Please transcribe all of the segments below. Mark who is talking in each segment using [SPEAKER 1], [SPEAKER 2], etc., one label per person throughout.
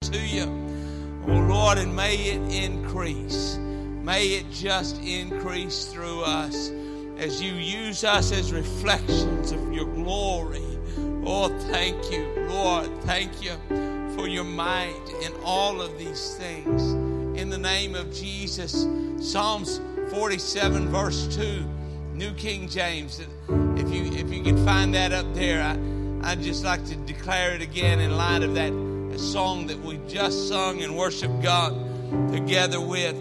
[SPEAKER 1] to you. Oh, Lord, and may it increase. May it just increase through us as you use us as reflections of your glory. Oh, thank you, Lord. Thank you for your might in all of these things. In the name of Jesus. Psalms 47 verse 2, New King James. If you can find that up there, I'd just like to declare it again in light of that song that we just sung and worshiped God together with.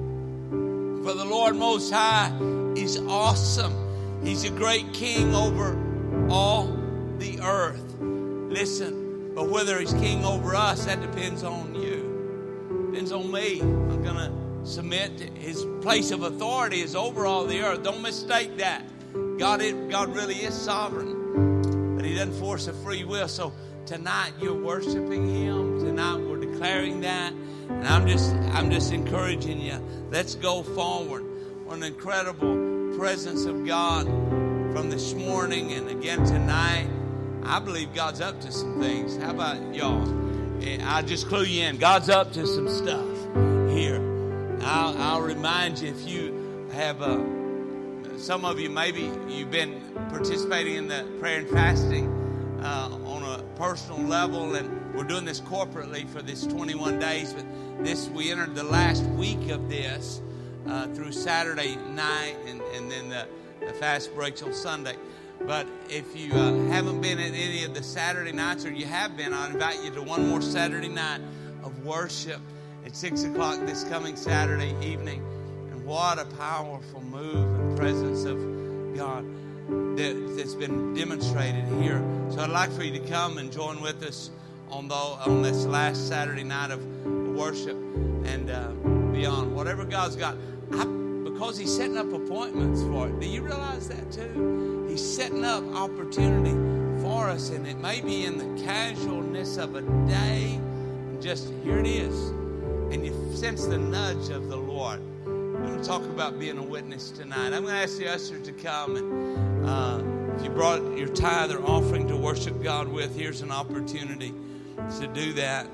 [SPEAKER 1] For the Lord Most High is awesome. He's a great King over all the earth. Listen, but whether He's King over us, that depends on you. Depends on me. I'm going to submit. His place of authority is over all the earth. Don't mistake that. God really is sovereign, but He doesn't force a free will. So tonight you're worshiping Him. Tonight we're declaring that, and I'm just encouraging you. Let's go forward. What an incredible presence of God from this morning and again tonight. I believe God's up to some things. How about y'all? I'll just clue you in. God's up to some stuff here. I'll remind you, if you have some of you, maybe you've been participating in the prayer and fasting on a personal level, and we're doing this corporately for this 21 days. But we entered the last week of this through Saturday night, and then the fast breaks on Sunday. But if you haven't been at any of the Saturday nights, or you have been, I invite you to one more Saturday night of worship at 6 o'clock this coming Saturday evening. And what a powerful move and presence of God that's been demonstrated here. So I'd like for you to come and join with us on this last Saturday night of worship and beyond. Whatever God's got. Because He's setting up appointments for it. Do you realize that too? He's setting up opportunity for us, and it may be in the casualness of a day. And just here it is. And you sense the nudge of the Lord. We're going to talk about being a witness tonight. I'm going to ask the usher to come. And if you brought your tithe or offering to worship God with, here's an opportunity to do that.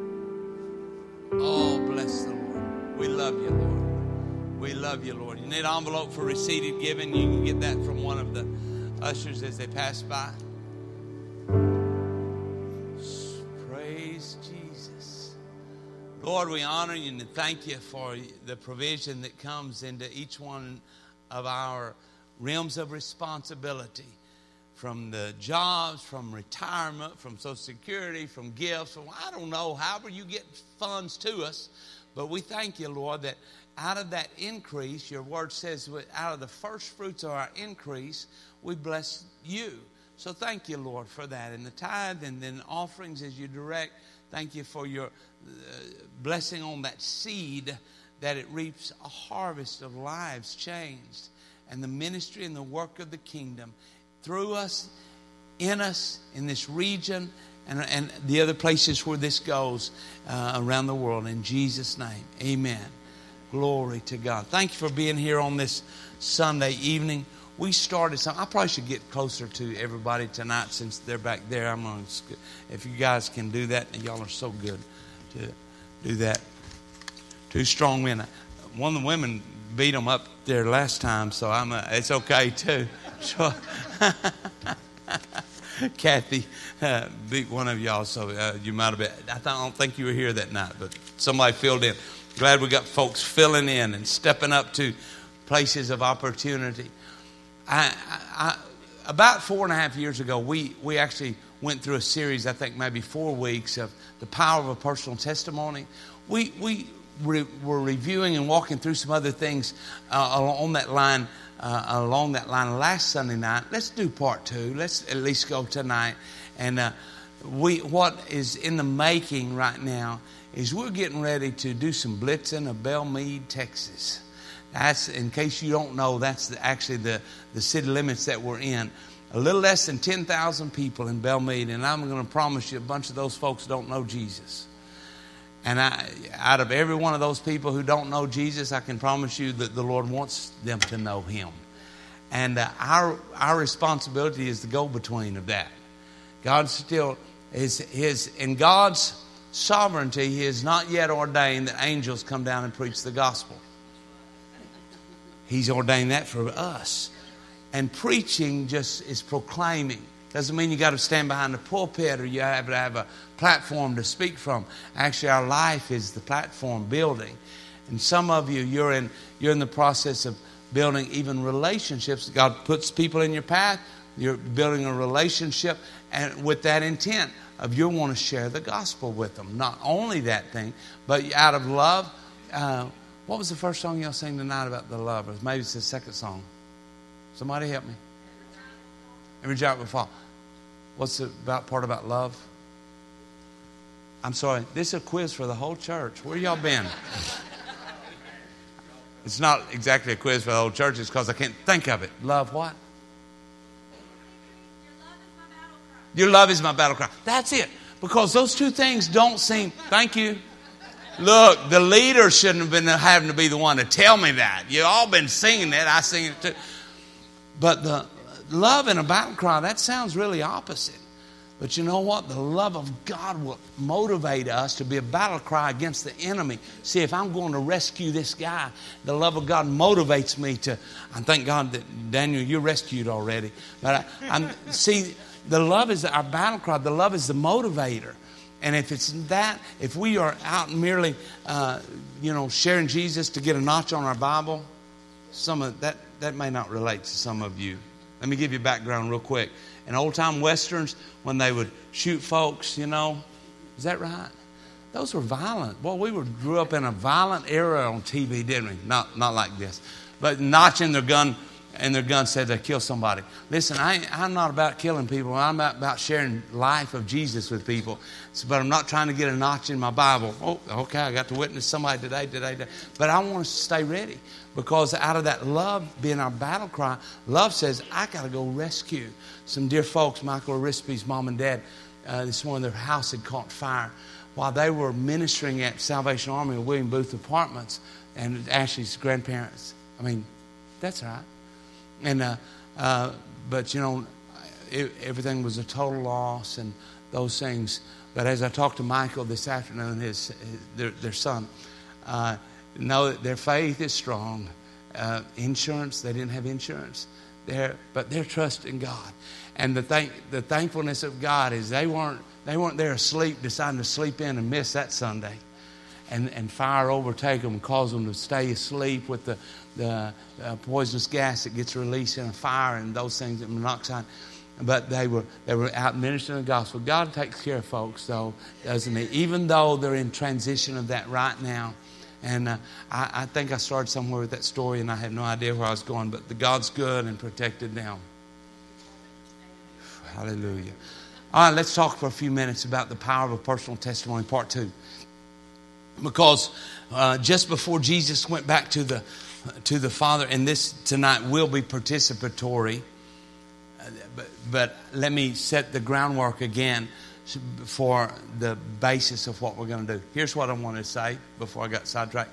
[SPEAKER 1] Oh, bless the Lord. We love you, Lord. We love you, Lord. You need an envelope for receipted giving. You can get that from one of the ushers as they pass by. Praise Jesus. Lord, we honor you and thank you for the provision that comes into each one of our realms of responsibility. From the jobs, from retirement, from Social Security, from gifts. I don't know, however you get funds to us. But we thank you, Lord, that out of that increase, your word says, out of the first fruits of our increase, we bless you. So thank you, Lord, for that. And the tithe and then offerings as you direct, thank you for your blessing on that seed, that it reaps a harvest of lives changed. And the ministry and the work of the kingdom through us, in this region, and the other places where this goes around the world. In Jesus' name, amen. Glory to God. Thank you for being here on this Sunday evening. We started something. I probably should get closer to everybody tonight since they're back there. If you guys can do that, and y'all are so good to do that. Two strong men. One of the women beat them up there last time, so it's okay too. So, Kathy beat one of y'all, so you might have been. I don't think you were here that night, but somebody filled in. Glad we got folks filling in and stepping up to places of opportunity. About 4.5 years ago, we actually went through a series, I think maybe 4 weeks, of the power of a personal testimony. We were reviewing and walking through some other things along that line last Sunday night. Let's do part 2. Let's at least go tonight. And what is in the making right now is we're getting ready to do some blitzing of Belmead, Texas. That's, in case you don't know, that's actually the city limits that we're in. A little less than 10,000 people in Belmead, and I'm going to promise you a bunch of those folks don't know Jesus. And out of every one of those people who don't know Jesus, I can promise you that the Lord wants them to know Him. And our responsibility is the go-between of that. God still is in God's sovereignty, He has not yet ordained that angels come down and preach the gospel. He's ordained that for us. And preaching just is proclaiming. Doesn't mean you got to stand behind the pulpit or you have to have a platform to speak from. Actually, our life is the platform building. And some of you, you're in the process of building even relationships. God puts people in your path. You're building a relationship, and with that intent of you want to share the gospel with them. Not only that thing, but out of love. What was the first song y'all sang tonight about the love? Or maybe it's the second song. Somebody help me. Every giant will fall. What's the part about love? I'm sorry. This is a quiz for the whole church. Where y'all been? It's not exactly a quiz for the whole church. It's because I can't think of it. Love what? Your love is my battle cry. That's it. Because those two things don't seem... Thank you. Look, the leader shouldn't have been having to be the one to tell me that. You've all been singing it. I sing it too. But the love and a battle cry, that sounds really opposite. But you know what? The love of God will motivate us to be a battle cry against the enemy. See, if I'm going to rescue this guy, the love of God motivates me to... I thank God that, Daniel, you're rescued already. But see, the love is our battle cry. The love is the motivator. And if it's that, if we are out merely, sharing Jesus to get a notch on our Bible, some of that may not relate to some of you. Let me give you a background real quick. In old-time Westerns, when they would shoot folks, is that right? Those were violent. Well, we grew up in a violent era on TV, didn't we? Not like this. But notching their gun, and their gun said they kill somebody. Listen, I'm not about killing people. I'm about sharing life of Jesus with people. But I'm not trying to get a notch in my Bible. Oh, okay, I got to witness somebody today. But I want us to stay ready. Because out of that love being our battle cry, love says, I got to go rescue some dear folks. Michael Arispi's mom and dad, this morning their house had caught fire while they were ministering at Salvation Army of William Booth Apartments and Ashley's grandparents. I mean, that's right. And but everything was a total loss and those things. But as I talked to Michael this afternoon, their son, know that their faith is strong. Insurance, they didn't have insurance there, but they're trusting God. And the thankfulness of God is they weren't there asleep, deciding to sleep in and miss that Sunday. And fire overtake them and cause them to stay asleep with the poisonous gas that gets released in a fire and those things, and monoxide. But they were out ministering the gospel. God takes care of folks, though, doesn't He? Even though they're in transition of that right now. And I think I started somewhere with that story, and I had no idea where I was going. But the God's good and protected now. Hallelujah. All right, let's talk for a few minutes about the power of a personal testimony, part 2. Because just before Jesus went back to the Father, and this tonight will be participatory, but let me set the groundwork again for the basis of what we're going to do. Here's what I wanted to say before I got sidetracked,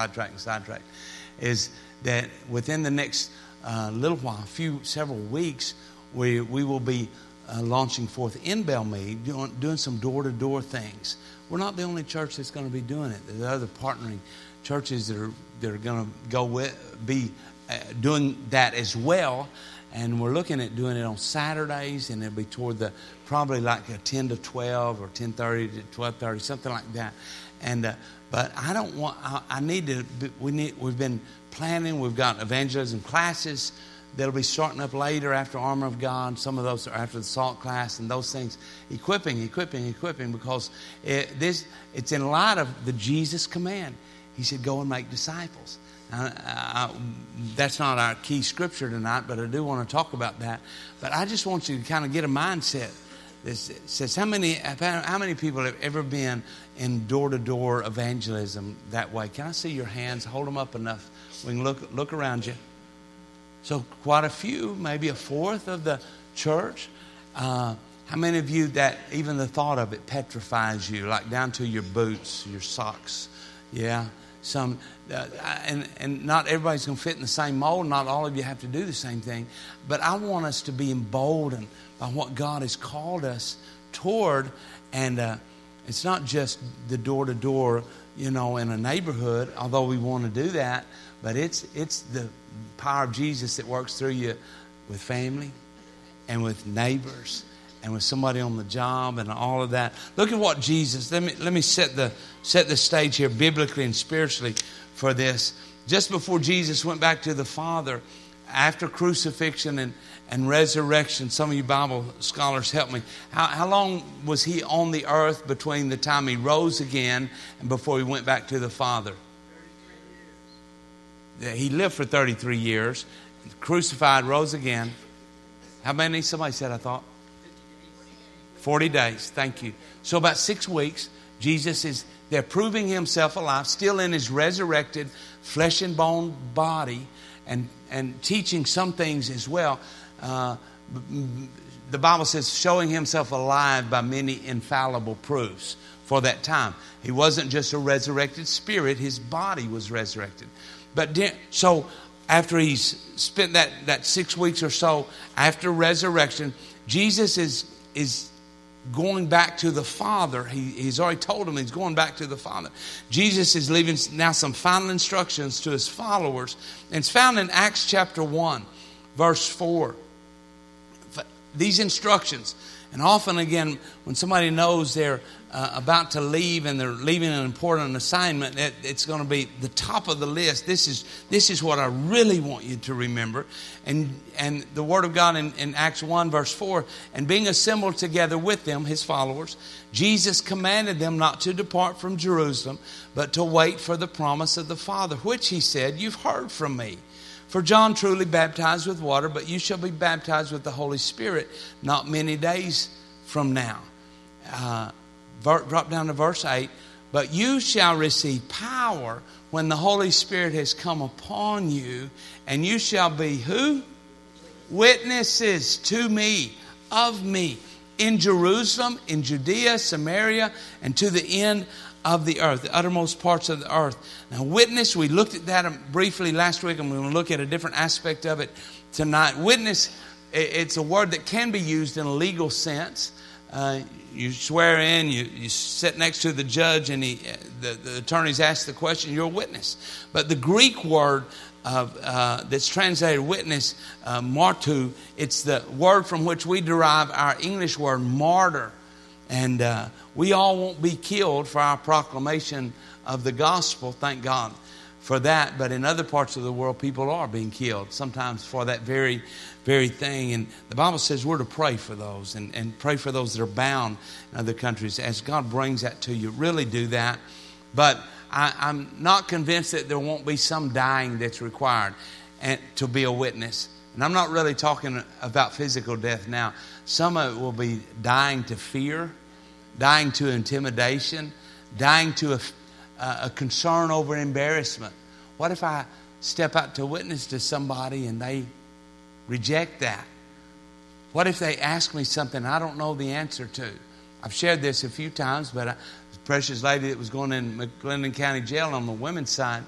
[SPEAKER 1] is that within the next little while, several weeks, we will be launching forth in Belmead, doing some door-to-door things. We're not the only church that's going to be doing it. There are other partnering churches that are going to be doing that as well. And we're looking at doing it on Saturdays, and it'll be toward probably like a 10 to 12 or 10:30 to 12:30, something like that. And but I don't want. We've been planning. We've got evangelism classes that'll be starting up later after Armor of God. Some of those are after the SALT class and those things. Equipping, because it's in light of the Jesus command. He said, "Go and make disciples." That's not our key scripture tonight, but I do want to talk about that. But I just want you to kind of get a mindset that says, how many people have ever been in door-to-door evangelism that way? Can I see your hands? Hold them up enough. We can look around you. So quite a few, maybe a fourth of the church. How many of you that even the thought of it petrifies you, like down to your boots, your socks? Yeah. Some and not everybody's going to fit in the same mold. Not all of you have to do the same thing. But I want us to be emboldened by what God has called us toward. And it's not just the door-to-door, in a neighborhood, although we want to do that, but it's the power of Jesus that works through you with family and with neighbors and with somebody on the job and all of that. Look at what Jesus, let me set the stage here biblically and spiritually for this. Just before Jesus went back to the Father, after crucifixion and resurrection, some of you Bible scholars help me. How long was he on the earth between the time he rose again and before he went back to the Father? 33 years. He lived for 33 years, crucified, rose again. How many? Somebody said, I thought. 40 days. Thank you. So about 6 weeks, Jesus is there proving himself alive, still in his resurrected flesh and bone body, and teaching some things as well. The Bible says showing himself alive by many infallible proofs for that time. He wasn't just a resurrected spirit, his body was resurrected. So after he's spent that 6 weeks or so after resurrection, Jesus is going back to the Father. He's already told him he's going back to the Father. Jesus is leaving now some final instructions to his followers. And it's found in Acts chapter 1, verse 4. These instructions. And often, again, when somebody knows they're about to leave and they're leaving an important assignment, it's going to be the top of the list. This is what I really want you to remember. And the Word of God in Acts 1, verse 4, and being assembled together with them, his followers, Jesus commanded them not to depart from Jerusalem, but to wait for the promise of the Father, which he said, you've heard from me. For John truly baptized with water, but you shall be baptized with the Holy Spirit not many days from now. Drop down to verse 8. But you shall receive power when the Holy Spirit has come upon you, and you shall be who? Witnesses to me, of me, in Jerusalem, in Judea, Samaria, and to the end of the earth, the uttermost parts of the earth. Now, witness, we looked at that briefly last week, and we're going to look at a different aspect of it tonight. Witness, it's a word that can be used in a legal sense. You swear in, you sit next to the judge, and the attorneys ask the question, you're a witness. But the Greek word that's translated witness, martu, it's the word from which we derive our English word martyr. And we all won't be killed for our proclamation of the gospel, thank God for that. But in other parts of the world, people are being killed, sometimes for that very thing. And the Bible says we're to pray for those and pray for those that are bound in other countries. As God brings that to you, really do that. But I'm not convinced that there won't be some dying that's required and to be a witness. And I'm not really talking about physical death now. Some of it will be dying to fear, dying to intimidation, dying to a concern over embarrassment. What if I step out to witness to somebody and they reject that? What if they ask me something I don't know the answer to? I've shared this a few times, but a precious lady that was going in McLennan County Jail on the women's side,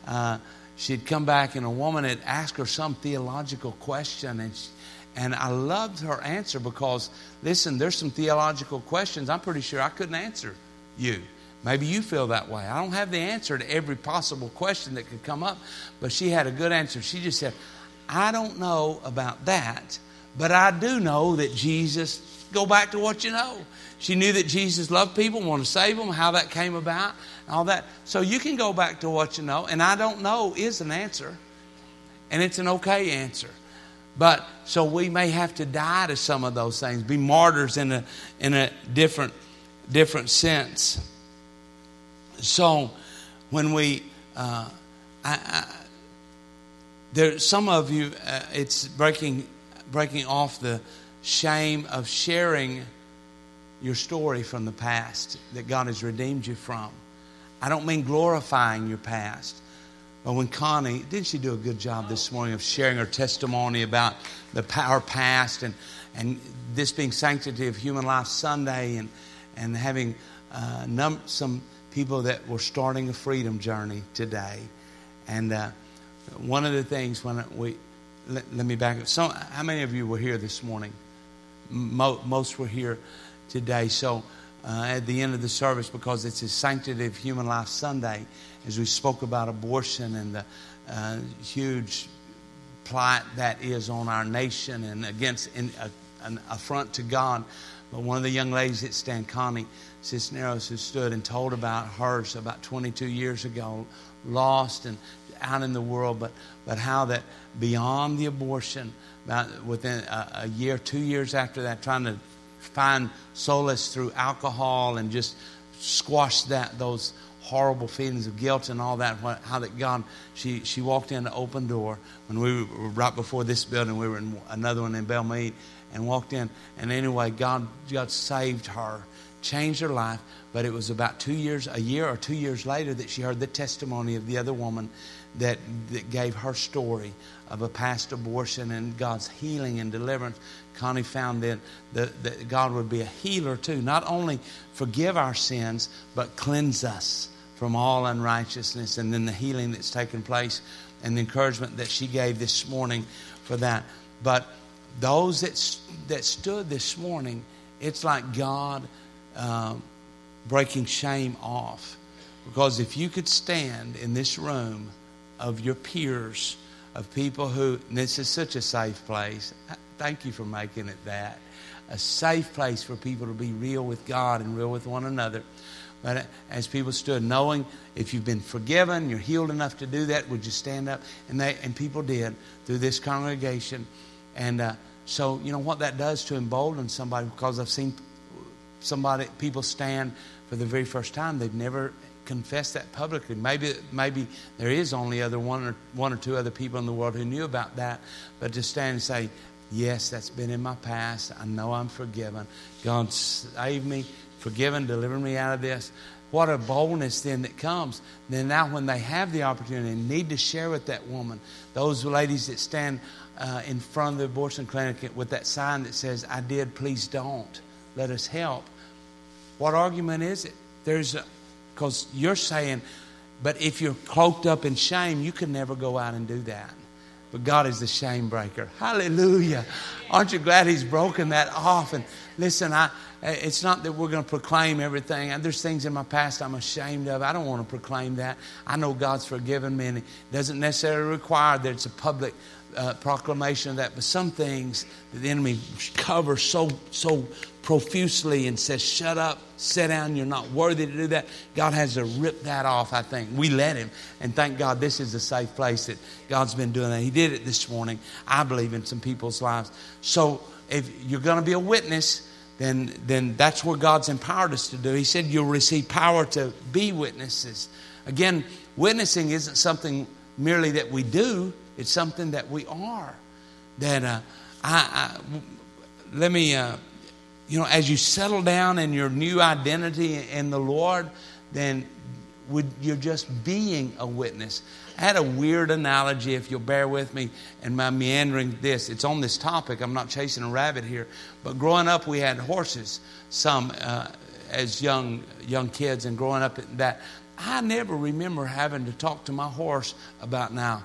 [SPEAKER 1] she'd come back and a woman had asked her some theological question, and I loved her answer because, listen, there's some theological questions I'm pretty sure I couldn't answer you. Maybe you feel that way. I don't have the answer to every possible question that could come up, but she had a good answer. She just said, I don't know about that, but I do know that Jesus, go back to what you know. She knew that Jesus loved people, wanted to save them, how that came about, all that. So you can go back to what you know, and I don't know is an answer, and it's an okay answer. But so we may have to die to some of those things, be martyrs in a different sense. So when we, there, some of you, it's breaking off the shame of sharing your story from the past that God has redeemed you from. I don't mean glorifying your past. But when Connie, didn't she do a good job this morning of sharing her testimony about our past and this being Sanctity of Human Life Sunday and having some people that were starting a freedom journey today. And one of the things when let me back up. So how many of you were here this morning? Most were here today. So at the end of the service, because it's a Sanctity of Human Life Sunday, as we spoke about abortion and the huge plight that is on our nation and against an affront to God. But one of the young ladies that stand, Connie Cisneros, who stood and told about hers about 22 years ago, lost and out in the world, but how that beyond the abortion, about within a year, 2 years after that, trying to find solace through alcohol and just squash those horrible feelings of guilt and all that, how that God, she walked in an open door when we were right before this building. We were in another one in Belmead and walked in, and anyway, God saved her, changed her life. But it was about a year or 2 years later, that she heard the testimony of the other woman that gave her story of a past abortion and God's healing and deliverance. Connie found then that God would be a healer too. Not only forgive our sins, but cleanse us from all unrighteousness. And then the healing that's taken place and the encouragement that she gave this morning for that. But those that stood this morning, it's like God breaking shame off. Because if you could stand in this room of your peers, of people who, and this is such a safe place. Thank you for making it that. A safe place for people to be real with God and real with one another. But as people stood, knowing if you've been forgiven, you're healed enough to do that, would you stand up? And people did through this congregation. And so, you know what that does to embolden somebody, because I've seen people stand for the very first time. They've never confessed that publicly. Maybe there is only one or two other people in the world who knew about that. But to stand and say, yes, that's been in my past. I know I'm forgiven. God saved me, forgiven, delivered me out of this. What a boldness then that comes. Then now when they have the opportunity and need to share with that woman, those ladies that stand in front of the abortion clinic with that sign that says, I did, please don't. Let us help. What argument is it? Because you're saying, but if you're cloaked up in shame, you can never go out and do that. But God is the shame breaker. Hallelujah. Aren't you glad He's broken that off? And listen, it's not that we're going to proclaim everything. There's things in my past I'm ashamed of. I don't want to proclaim that. I know God's forgiven me, and it doesn't necessarily require that it's a public proclamation of that. But some things that the enemy covers so profusely and says, shut up, sit down, you're not worthy to do that. God has to rip that off, I think. We let Him. And thank God this is a safe place that God's been doing that. He did it this morning, I believe, in some people's lives. So if you're going to be a witness, then that's where God's empowered us to do. He said you'll receive power to be witnesses. Again, witnessing isn't something merely that we do. It's something that we are. That let me... as you settle down in your new identity in the Lord, then you're just being a witness. I had a weird analogy, if you'll bear with me, and my meandering this. It's on this topic. I'm not chasing a rabbit here. But growing up, we had horses, some as young kids, and growing up at that. I never remember having to talk to my horse about now,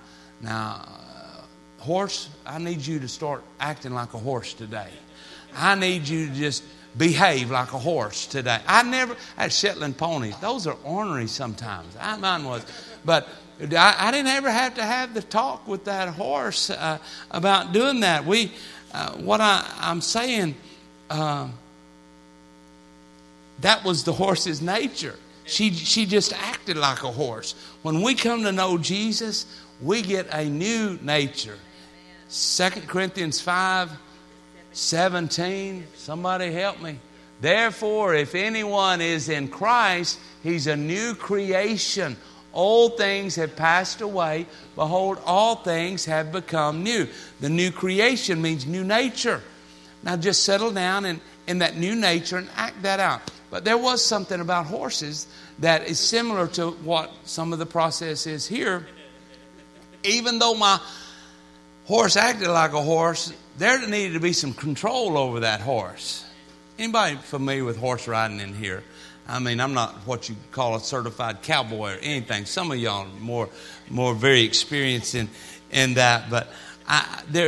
[SPEAKER 1] horse, I need you to start acting like a horse today. I need you to just behave like a horse today. I had Shetland ponies. Those are ornery sometimes. Mine was. But I didn't ever have to have the talk with that horse about doing that. What I'm saying, that was the horse's nature. She just acted like a horse. When we come to know Jesus, we get a new nature. 2 Corinthians 5:17. Somebody help me. Therefore, if anyone is in Christ, he's a new creation. Old things have passed away. Behold, all things have become new. The new creation means new nature. Now just settle down in that new nature and act that out. But there was something about horses that is similar to what some of the process is here. Even though my horse acted like a horse, there needed to be some control over that horse. Anybody familiar with horse riding in here? I mean, I'm not what you call a certified cowboy or anything. Some of y'all are more very experienced in that. But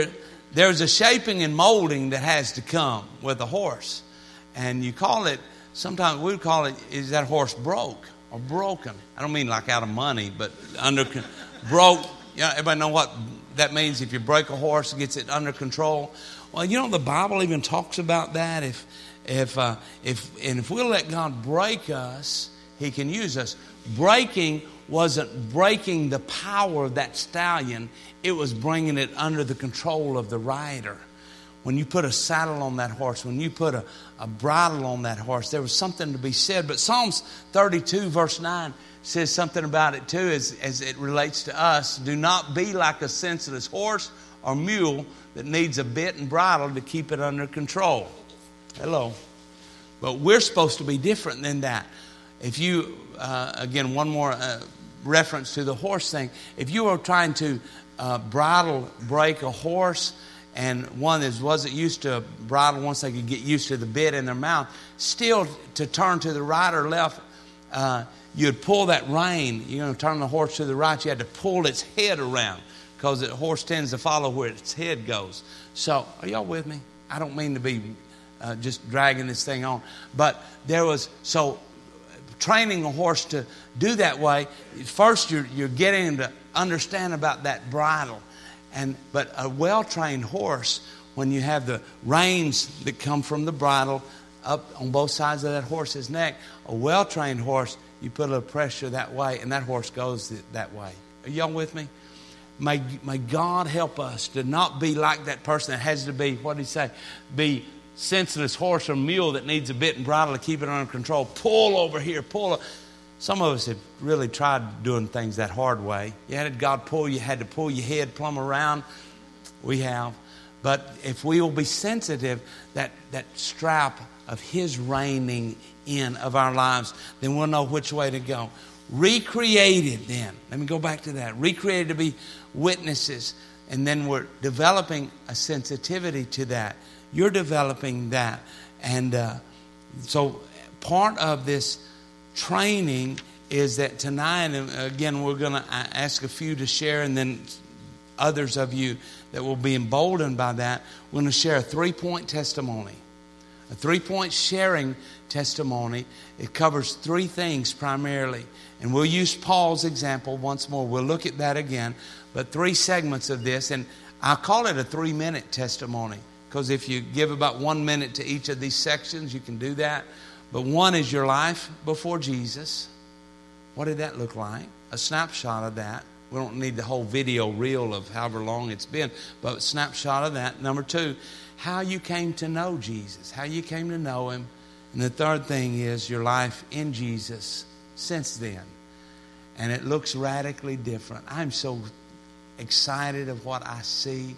[SPEAKER 1] there's a shaping and molding that has to come with a horse. And you call it sometimes we would call it, is that horse broke or broken? I don't mean like out of money, but broke. Everybody know what that means? If you break a horse, it gets it under control. Well, the Bible even talks about that. If we'll let God break us, He can use us. Breaking wasn't breaking the power of that stallion. It was bringing it under the control of the rider. When you put a saddle on that horse, when you put a bridle on that horse, there was something to be said. But Psalms 32 verse 9 says something about it too as it relates to us. Do not be like a senseless horse or mule that needs a bit and bridle to keep it under control. Hello. But we're supposed to be different than that. If you, again, one more reference to the horse thing. If you are trying to bridle break a horse, and one that wasn't used to a bridle, once they could get used to the bit in their mouth, still to turn to the right or left, you'd pull that rein. Turn the horse to the right, you had to pull its head around because the horse tends to follow where its head goes. So, are y'all with me? I don't mean to be just dragging this thing on. But training a horse to do that way, first you're getting him to understand about that bridle. But a well-trained horse, when you have the reins that come from the bridle up on both sides of that horse's neck, a well-trained horse, you put a little pressure that way, and that horse goes that way. Are y'all with me? May God help us to not be like that person that has to be, what did he say? Be senseless horse or mule that needs a bit and bridle to keep it under control. Pull over here, pull. Some of us have really tried doing things that hard way. You had God pull, you had to pull your head plumb around. We have. But if we will be sensitive, that strap of His reining in of our lives, then we'll know which way to go. Recreated then. Let me go back to that. Recreated to be witnesses. And then we're developing a sensitivity to that. You're developing that. And so part of this training is that tonight, and again, we're going to ask a few to share, and then others of you that will be emboldened by that, we're going to share a 3-point testimony. A 3-point sharing testimony. It covers 3 things primarily. And we'll use Paul's example once more. We'll look at that again. But 3 segments of this. And I'll call it a 3-minute testimony. Because if you give about 1 minute to each of these sections, you can do that. But one is your life before Jesus. What did that look like? A snapshot of that. We don't need the whole video reel of however long it's been, but a snapshot of that. Number 2, how you came to know Jesus, how you came to know Him. And the third thing is your life in Jesus since then. And it looks radically different. I'm so excited of what I see.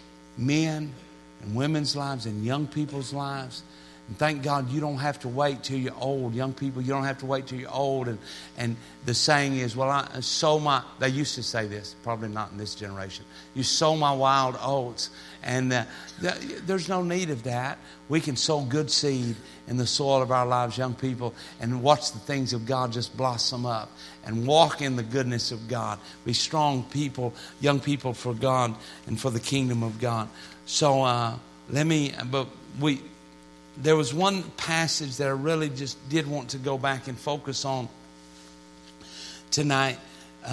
[SPEAKER 1] Men and women's lives and young people's lives. And thank God you don't have to wait till you're old. Young people, you don't have to wait till you're old. And the saying is, they used to say this, probably not in this generation. You sow my wild oats. And there's no need of that. We can sow good seed in the soil of our lives, young people, and watch the things of God just blossom up. And walk in the goodness of God. Be strong people, young people for God and for the kingdom of God. So there was one passage that I really just did want to go back and focus on tonight.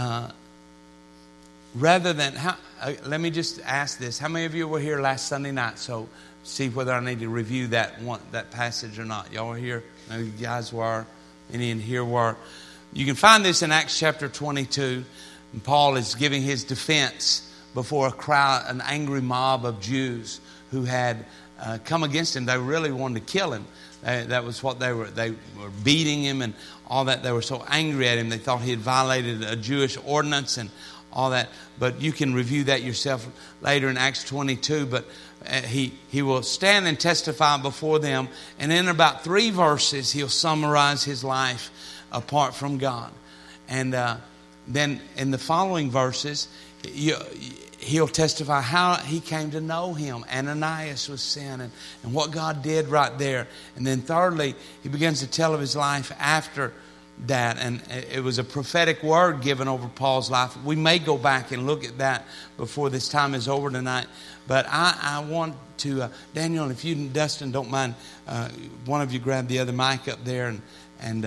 [SPEAKER 1] Let me just ask this. How many of you were here last Sunday night? So see whether I need to review that passage or not. Y'all were here? No, you guys were. Any in here were. You can find this in Acts chapter 22. And Paul is giving his defense before a crowd, an angry mob of Jews who had come against him. They really wanted to kill him. That was what they were beating him and all that. They were so angry at him. They thought he had violated a Jewish ordinance and all that. But you can review that yourself later in Acts 22. But he will stand and testify before them. And in about 3 verses, he'll summarize his life apart from God. And then in the following verses, he'll testify how he came to know him. Ananias was sin and what God did right there. And then thirdly, he begins to tell of his life after that, and it was a prophetic word given over Paul's life. We may go back and look at that before this time is over tonight. But I want to, Daniel, if you and Dustin don't mind, one of you grab the other mic up there and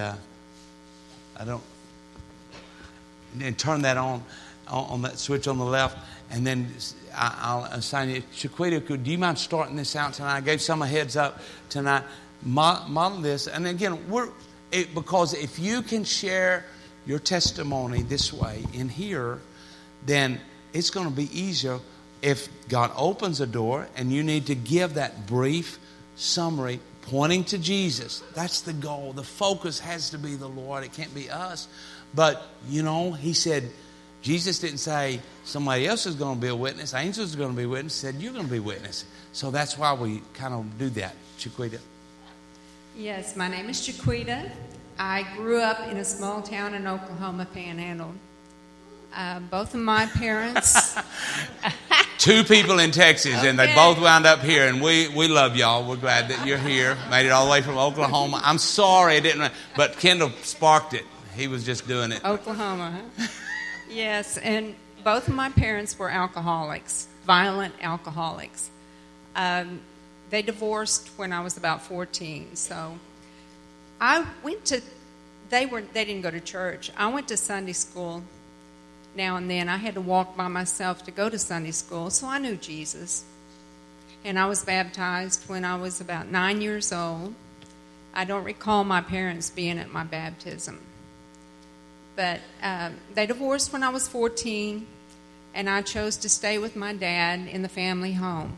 [SPEAKER 1] turn that on that switch on the left, and then I'll assign you. Chiquita, do you mind starting this out tonight? I gave some a heads up tonight. Model this, and again, because if you can share your testimony this way in here, then it's going to be easier if God opens a door and you need to give that brief summary pointing to Jesus. That's the goal. The focus has to be the Lord. It can't be us. But, he said, Jesus didn't say somebody else is going to be a witness. Angels are going to be witness. He said, you're going to be witness. So that's why we kind of do that. Chiquita.
[SPEAKER 2] Yes, my name is Chiquita. I grew up in a small town in Oklahoma, Panhandle. Both of my parents...
[SPEAKER 1] Two people in Texas, okay. And they both wound up here, and we love y'all. We're glad that you're here. Made it all the way from Oklahoma. I'm sorry it didn't, but Kendall sparked it. He was just doing it.
[SPEAKER 2] Oklahoma, huh? Yes, and both of my parents were alcoholics, violent alcoholics. They divorced when I was about 14, so I went to, they didn't go to church. I went to Sunday school now and then. I had to walk by myself to go to Sunday school, so I knew Jesus. And I was baptized when I was about 9 years old. I don't recall my parents being at my baptism. But they divorced when I was 14, and I chose to stay with my dad in the family home.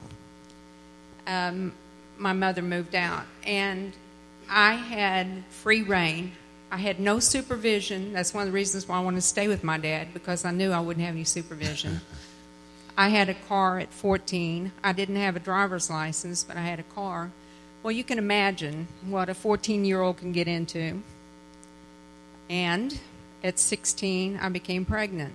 [SPEAKER 2] My mother moved out, and I had free reign. I had no supervision. That's one of the reasons why I wanted to stay with my dad, because I knew I wouldn't have any supervision. I had a car at 14. I didn't have a driver's license, but I had a car. Well, you can imagine what a 14-year-old can get into. And at 16, I became pregnant.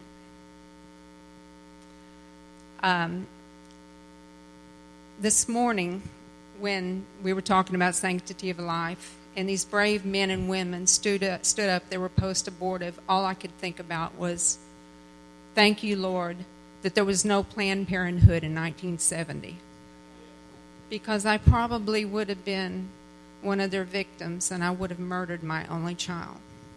[SPEAKER 2] This morning, when we were talking about sanctity of life, and these brave men and women stood up, they were post-abortive, all I could think about was, thank you, Lord, that there was no Planned Parenthood in 1970. Because I probably would have been one of their victims, and I would have murdered my only child.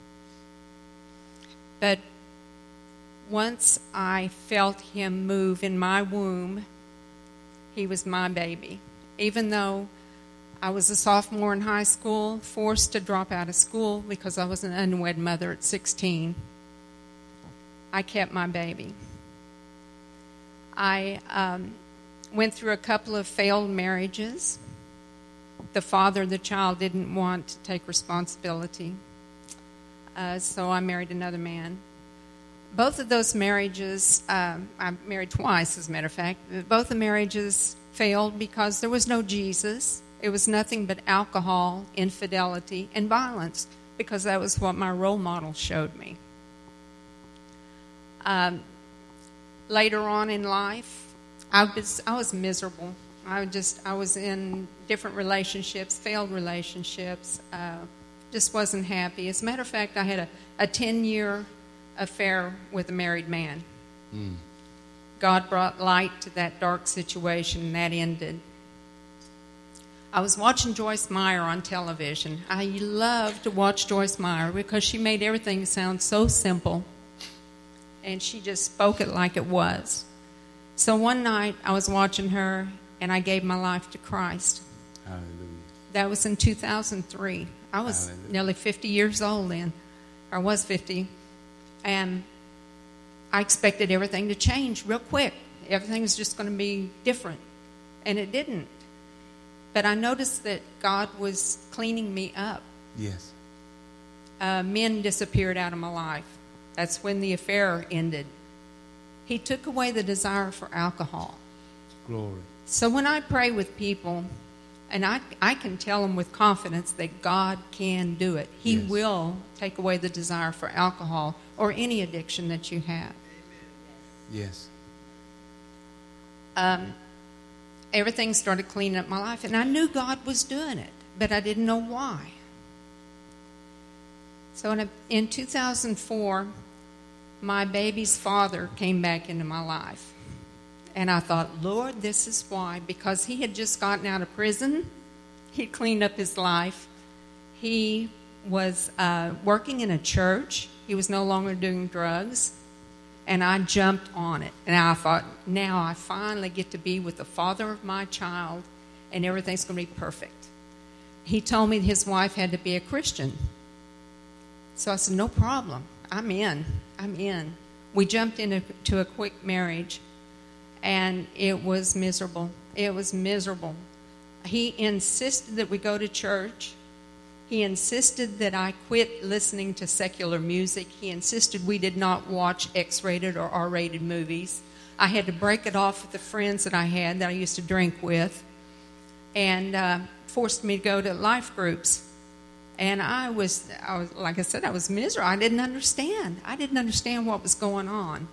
[SPEAKER 2] But once I felt him move in my womb, he was my baby. Even though I was a sophomore in high school, forced to drop out of school because I was an unwed mother at 16, I kept my baby. I went through a couple of failed marriages. The father of the child didn't want to take responsibility, so I married another man. Both of those marriages, I married twice, as a matter of fact. Both the marriages failed because there was no Jesus. It was nothing but alcohol, infidelity, and violence, because that was what my role model showed me. Later on in life, I was miserable. I was in different relationships, failed relationships, just wasn't happy. As a matter of fact, I had a 10-year affair with a married man. God brought light to that dark situation, and that ended. I was watching Joyce Meyer on television. I love to watch Joyce Meyer because she made everything sound so simple, and she just spoke it like it was. So one night I was watching her, and I gave my life to Christ.
[SPEAKER 1] Hallelujah.
[SPEAKER 2] That was in 2003. I was nearly 50 years old then, or was 50. And I expected everything to change real quick. Everything was just going to be different. And it didn't. But I noticed that God was cleaning me up.
[SPEAKER 1] Yes.
[SPEAKER 2] Men disappeared out of my life. That's when the affair ended. He took away the desire for alcohol.
[SPEAKER 1] Glory.
[SPEAKER 2] So when I pray with people, and I can tell them with confidence that God can do it. He will take away the desire for alcohol or any addiction that you have.
[SPEAKER 1] Yes.
[SPEAKER 2] Everything started cleaning up my life, and I knew God was doing it, but I didn't know why. So in 2004, my baby's father came back into my life. And I thought, Lord, this is why. Because he had just gotten out of prison. He'd cleaned up his life. He was working in a church. He was no longer doing drugs. And I jumped on it. And I thought, now I finally get to be with the father of my child, and everything's going to be perfect. He told me his wife had to be a Christian. So I said, no problem. I'm in. We jumped into a quick marriage, and it was miserable. It was miserable. He insisted that we go to church. He insisted that I quit listening to secular music. He insisted we did not watch X-rated or R-rated movies. I had to break it off with the friends that I had that I used to drink with, and forced me to go to life groups. And I was, like I said, I was miserable. I didn't understand. I didn't understand what was going on.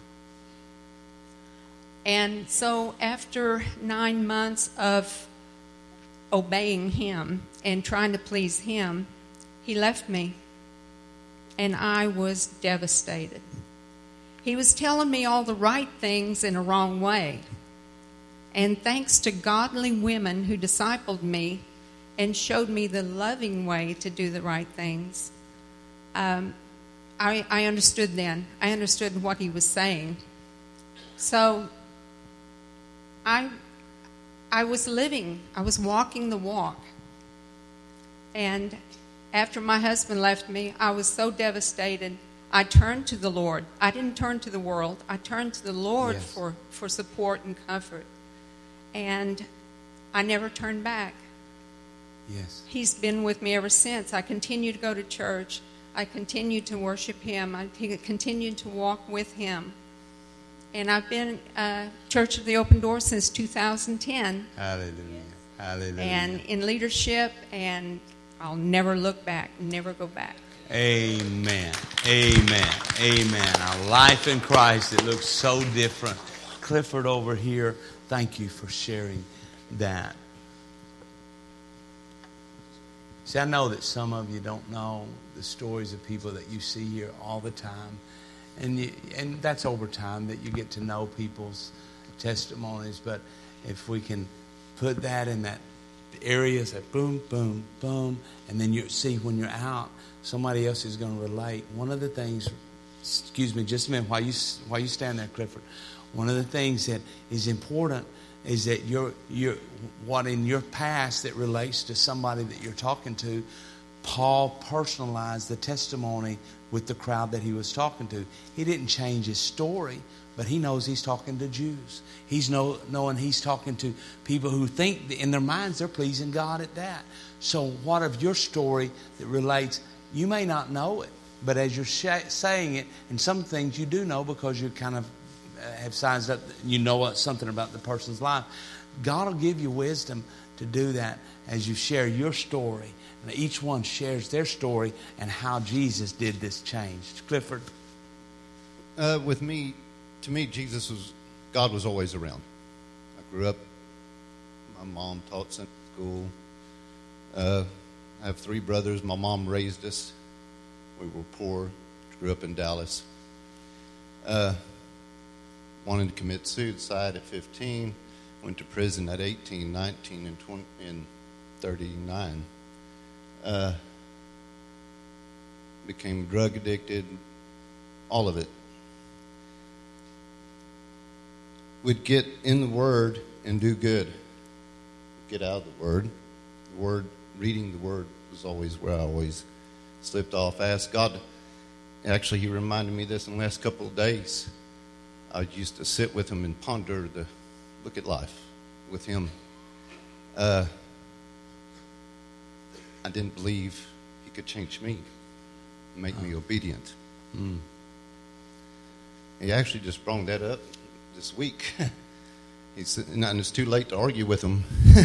[SPEAKER 2] And so after 9 months of obeying him and trying to please him, he left me. And I was devastated. He was telling me all the right things in a wrong way. And thanks to godly women who discipled me and showed me the loving way to do the right things, I understood then. I understood what he was saying. So I was walking the walk. And after my husband left me, I was so devastated. I turned to the Lord. I didn't turn to the world. I turned to the Lord for support and comfort. And I never turned back.
[SPEAKER 1] Yes.
[SPEAKER 2] He's been with me ever since. I continue to go to church. I continue to worship him. I continue to walk with him. And I've been Church of the Open Door since 2010.
[SPEAKER 1] Hallelujah. Hallelujah.
[SPEAKER 2] And in leadership, and I'll never look back, never go back.
[SPEAKER 1] Amen. Amen. Amen. Our life in Christ, it looks so different. Clifford over here, thank you for sharing that. See, I know that some of you don't know the stories of people that you see here all the time. And that's over time that you get to know people's testimonies. But if we can put that in that area, say boom, boom, boom, and then you see when you're out, somebody else is going to relate. One of the things, excuse me, just a minute, while you stand there, Clifford. One of the things that is important is that you're what in your past that relates to somebody that you're talking to. Paul personalized the testimony with the crowd that he was talking to. He didn't change his story, but he knows he's talking to Jews. He's knowing he's talking to people who think in their minds they're pleasing God at that. So what of your story that relates? You may not know it, but as you're saying it, and some things you do know because you kind of have sized up, you know something about the person's life. God will give you wisdom to do that as you share your story. And each one shares their story and how Jesus did this change. Clifford?
[SPEAKER 3] With me, to me, God was always around. I grew up, my mom taught Sunday school. I have 3 brothers. My mom raised us. We were poor. Grew up in Dallas. Wanted to commit suicide at 15. Went to prison at 18, 19, and 20, and 39. Became drug addicted. All of it. Would get in the Word and do good. Get out of the Word. Reading the Word was always where I always slipped off. I asked God. Actually, He reminded me this in the last couple of days. I used to sit with Him and ponder look at life with Him. I didn't believe He could change me, make me obedient. He actually just brought that up this week. He said, and it's too late to argue with Him.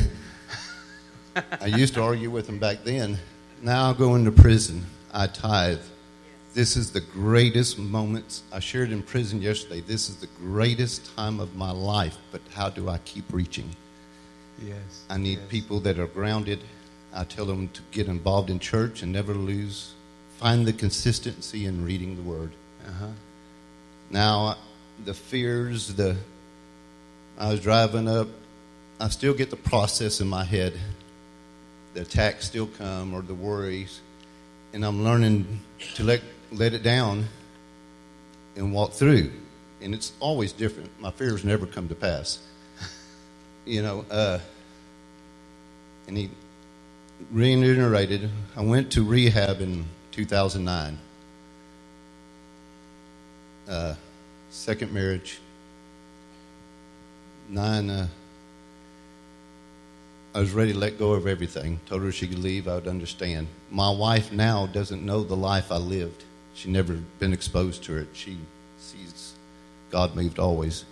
[SPEAKER 3] I used to argue with Him back then. Now I go into prison. I tithe. This is the greatest moments. I shared in prison yesterday. This is the greatest time of my life. But how do I keep reaching?
[SPEAKER 1] Yes.
[SPEAKER 3] I need people that are grounded. I tell them to get involved in church and never lose find the consistency in reading the Word.
[SPEAKER 1] Uh-huh.
[SPEAKER 3] Now, the fears, I was driving up, I still get the process in my head. The attacks still come, or the worries, and I'm learning to let it down and walk through. And it's always different. My fears never come to pass. And he reiterated, I went to rehab in 2009. Second marriage. 9, I was ready to let go of everything. Told her she could leave, I would understand. My wife now doesn't know the life I lived. She never been exposed to it. She sees God moved always.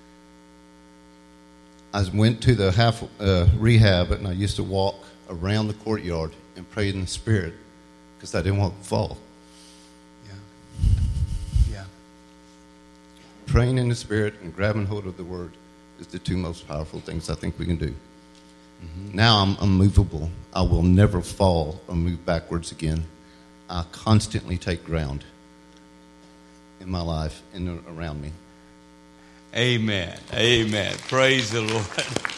[SPEAKER 3] I went to the rehab, and I used to walk around the courtyard and pray in the Spirit because I didn't want to fall.
[SPEAKER 1] Yeah.
[SPEAKER 3] Praying in the Spirit and grabbing hold of the Word is the two most powerful things I think we can do. Mm-hmm. Now I'm unmovable. I will never fall or move backwards again. I constantly take ground in my life and around me.
[SPEAKER 1] Amen. Amen. Praise the Lord.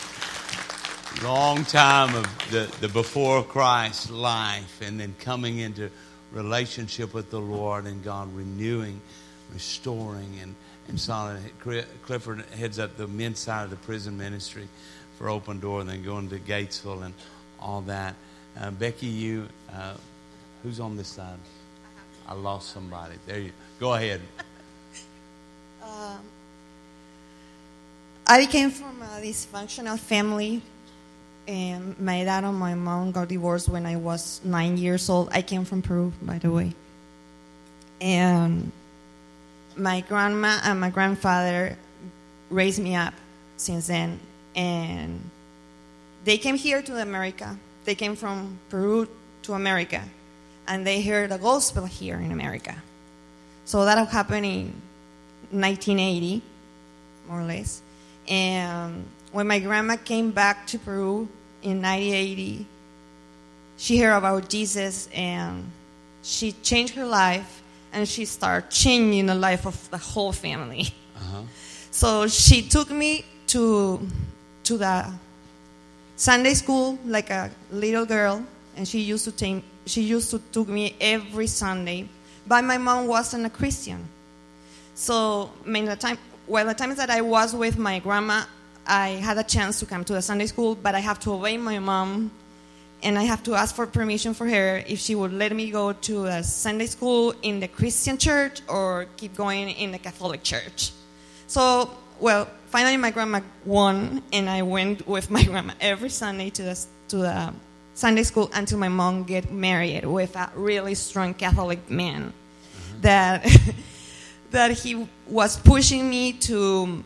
[SPEAKER 1] Long time of the before Christ life, and then coming into relationship with the Lord and God renewing, restoring, and solid. Clifford heads up the men's side of the prison ministry for Open Door, and then going to Gatesville and all that. Becky, who's on this side? I lost somebody. There you go. Ahead.
[SPEAKER 4] I came from a dysfunctional family. And my dad and my mom got divorced when I was 9 years old. I came from Peru, by the way. And my grandma and my grandfather raised me up since then. And they came here to America. They came from Peru to America. And they heard the gospel here in America. So that happened in 1980, more or less. And when my grandma came back to Peru in 1980, she heard about Jesus, and she changed her life, and she started changing the life of the whole family.
[SPEAKER 1] Uh-huh.
[SPEAKER 4] So she took me to the Sunday school like a little girl, and she used to take me every Sunday. But my mom wasn't a Christian. So the times that I was with my grandma, I had a chance to come to the Sunday school, but I have to obey my mom, and I have to ask for permission for her if she would let me go to a Sunday school in the Christian church or keep going in the Catholic church. So, finally my grandma won, and I went with my grandma every Sunday to the Sunday school until my mom get married with a really strong Catholic man that he was pushing me to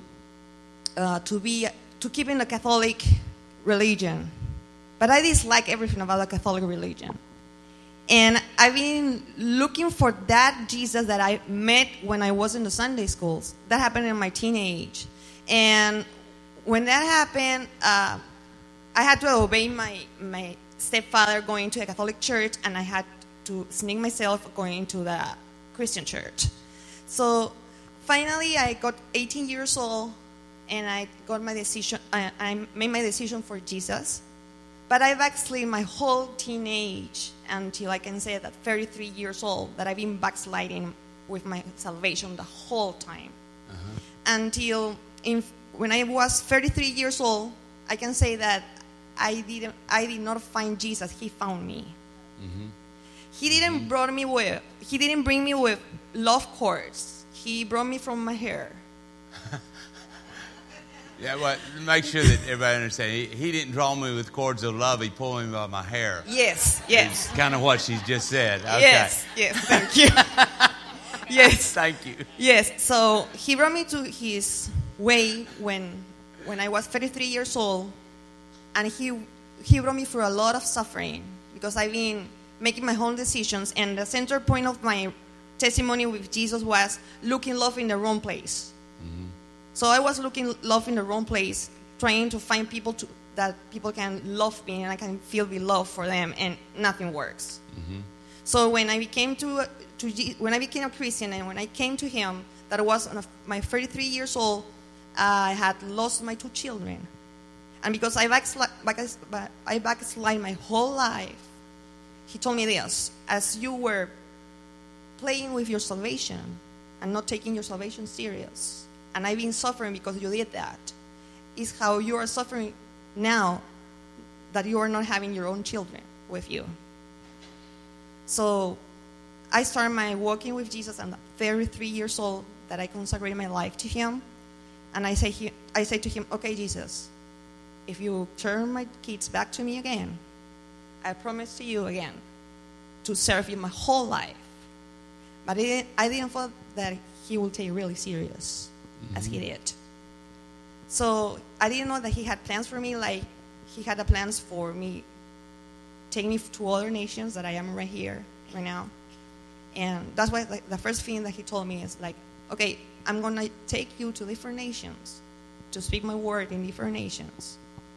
[SPEAKER 4] keep in the Catholic religion. But I dislike everything about the Catholic religion. And I've been looking for that Jesus that I met when I was in the Sunday schools. That happened in my teenage. And when that happened, I had to obey my stepfather going to a Catholic church, and I had to sneak myself going to the Christian church. So finally I got 18 years old, and I got my decision. I made my decision for Jesus. But I backslid my whole teenage until I can say that 33 years old, that I've been backsliding with my salvation the whole time. Uh-huh. Until when I was 33 years old, I can say that I did not find Jesus. He found me. Mm-hmm. He didn't bring me with love cords. He brought me from my hair.
[SPEAKER 1] Yeah, well, make sure that everybody understands. He didn't draw me with cords of love. He pulled me by my hair.
[SPEAKER 4] Yes.
[SPEAKER 1] It's kind of what she just said. Okay.
[SPEAKER 4] Yes, thank you. Yes.
[SPEAKER 1] Thank you.
[SPEAKER 4] Yes, so he brought me to his way when I was 33 years old, and he brought me through a lot of suffering because I've been making my own decisions, and the center point of my testimony with Jesus was looking love in the wrong place. Mm-hmm. So I was looking love in the wrong place, trying to find people that people can love me and I can feel the love for them, and nothing works. Mm-hmm. So when I became when I became a Christian and when I came to Him, that was on my 33 years old, I had lost my 2 children. And because I backslid my whole life, He told me this: as you were playing with your salvation and not taking your salvation serious, and I've been suffering because you did that, is how you are suffering now that you are not having your own children with you. So I started my walking with Jesus at 33 years old, that I consecrated my life to Him. And I say to Him, okay, Jesus, if you turn my kids back to me again, I promise to you again to serve you my whole life. But I didn't thought that He would take it really serious, as He did. So I didn't know that He had plans for me, like He had the plans for me, taking me to other nations that I am right here, right now. And that's why the first thing that He told me is like, okay, I'm going to take you to different nations to speak my word in different nations.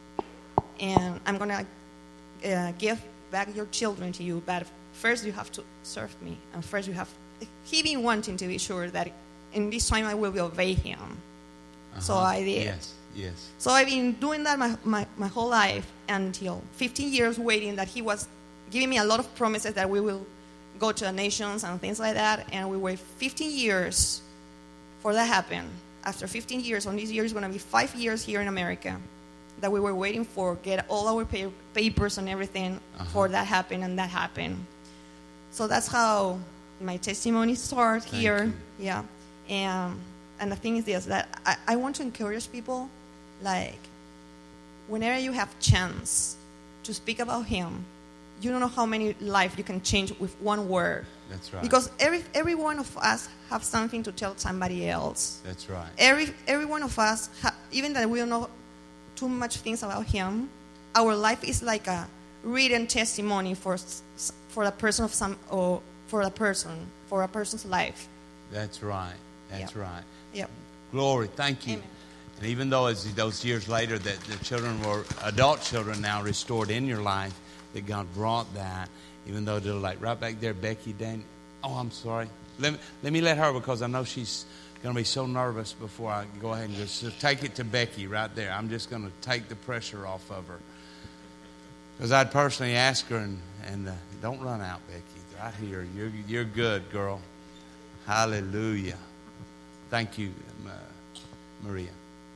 [SPEAKER 4] And I'm going to give back your children to you, but first you have to serve me. And first you have, He been wanting to be sure that in this time I will obey Him. So I did.
[SPEAKER 1] Yes.
[SPEAKER 4] So I've been doing that my whole life until 15 years waiting that He was giving me a lot of promises that we will go to the nations and things like that. And we wait 15 years for that happen. After 15 years, on this year is going to be 5 years here in America that we were waiting for, get all our papers and everything for that happen, and that happened. So that's how my testimony starts here. Yeah. And the thing is this, that I want to encourage people, like, whenever you have chance to speak about Him, you don't know how many lives you can change with one word.
[SPEAKER 1] That's right.
[SPEAKER 4] Because every one of us have something to tell somebody else.
[SPEAKER 1] That's right.
[SPEAKER 4] Every one of us, even that we don't know too much things about Him, our life is like a written testimony for a person for a person's life.
[SPEAKER 1] That's right. That's right.
[SPEAKER 4] Yep.
[SPEAKER 1] Glory. Thank you.
[SPEAKER 4] Amen.
[SPEAKER 1] And even though as those years later that the children were adult children now restored in your life, that God brought that, even though they're like right back there, Becky, Dan. Oh, I'm sorry. Let me let her, because I know she's going to be so nervous before I go ahead and just take it to Becky right there. I'm just going to take the pressure off of her. Because I'd personally ask her, and don't run out, Becky. Right here. You're good, girl. Hallelujah. Thank you, Maria.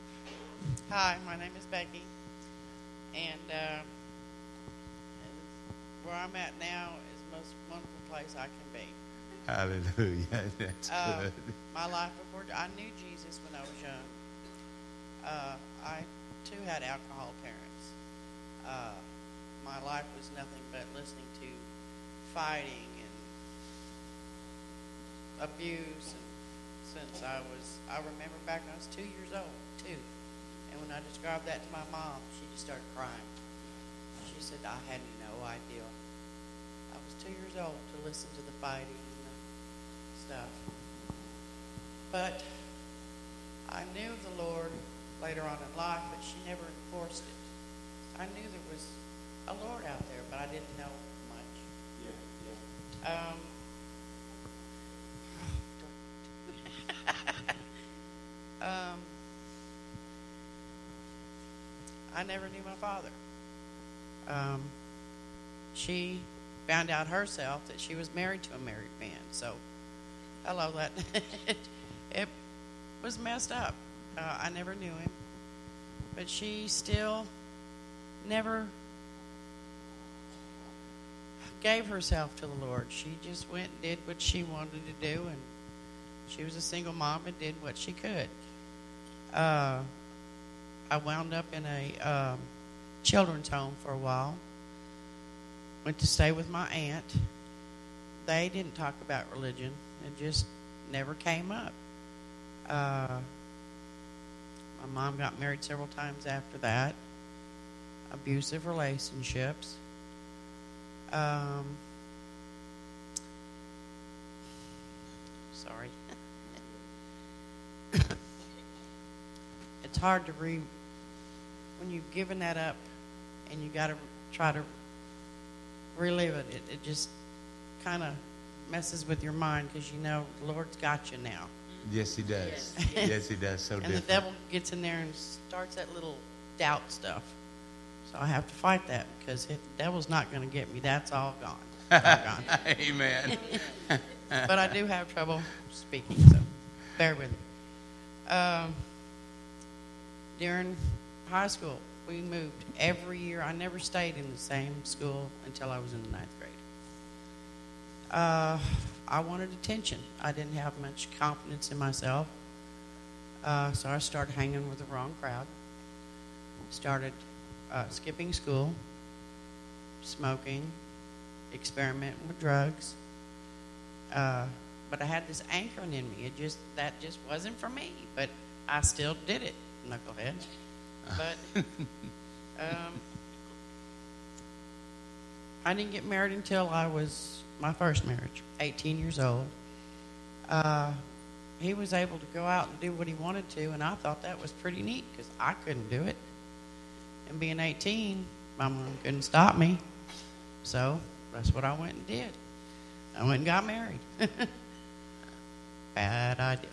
[SPEAKER 5] Hi, my name is Becky, and where I'm at now is the most wonderful place I can be.
[SPEAKER 1] Hallelujah. That's good.
[SPEAKER 5] My life before, I knew Jesus when I was young. I, too, had alcohol parents. My life was nothing but listening to fighting and abuse. And since I remember back when I was 2 years old, too. And when I described that to my mom, she just started crying. She said, I had no idea. I was 2 years old to listen to the fighting and the stuff. But I knew the Lord later on in life, but she never enforced it. I knew there was a Lord out there, but I didn't know much. I never knew my father. She found out herself that she was married to a married man. So, hello, that it was messed up. I never knew him, but she still never gave herself to the Lord. She just went and did what she wanted to do, and she was a single mom and did what she could. I wound up in a children's home for a while. Went to stay with my aunt. They didn't talk about religion. It just never came up. My mom got married several times after that. Abusive relationships. Sorry. It's hard to when you've given that up and you got to try to relive it. It just kind of messes with your mind because you know the Lord's got you now.
[SPEAKER 1] Yes, He does. Yes, He does. So
[SPEAKER 5] And
[SPEAKER 1] different.
[SPEAKER 5] the devil gets in there and starts that little doubt stuff. So I have to fight that because the devil's not going to get me. That's all gone. It's all gone.
[SPEAKER 1] Amen.
[SPEAKER 5] But I do have trouble speaking, so bear with me. During high school, we moved every year. I never stayed in the same school until I was in the 9th grade. I wanted attention. I didn't have much confidence in myself. So I started hanging with the wrong crowd. Started skipping school, smoking, experimenting with drugs. But I had this anchoring in me. That just wasn't for me. But I still did it, knucklehead. But I didn't get married until I was my first marriage, 18 years old. He was able to go out and do what he wanted to, and I thought that was pretty neat because I couldn't do it. And being 18, my mom couldn't stop me. So that's what I went and did. I went and got married. Bad idea.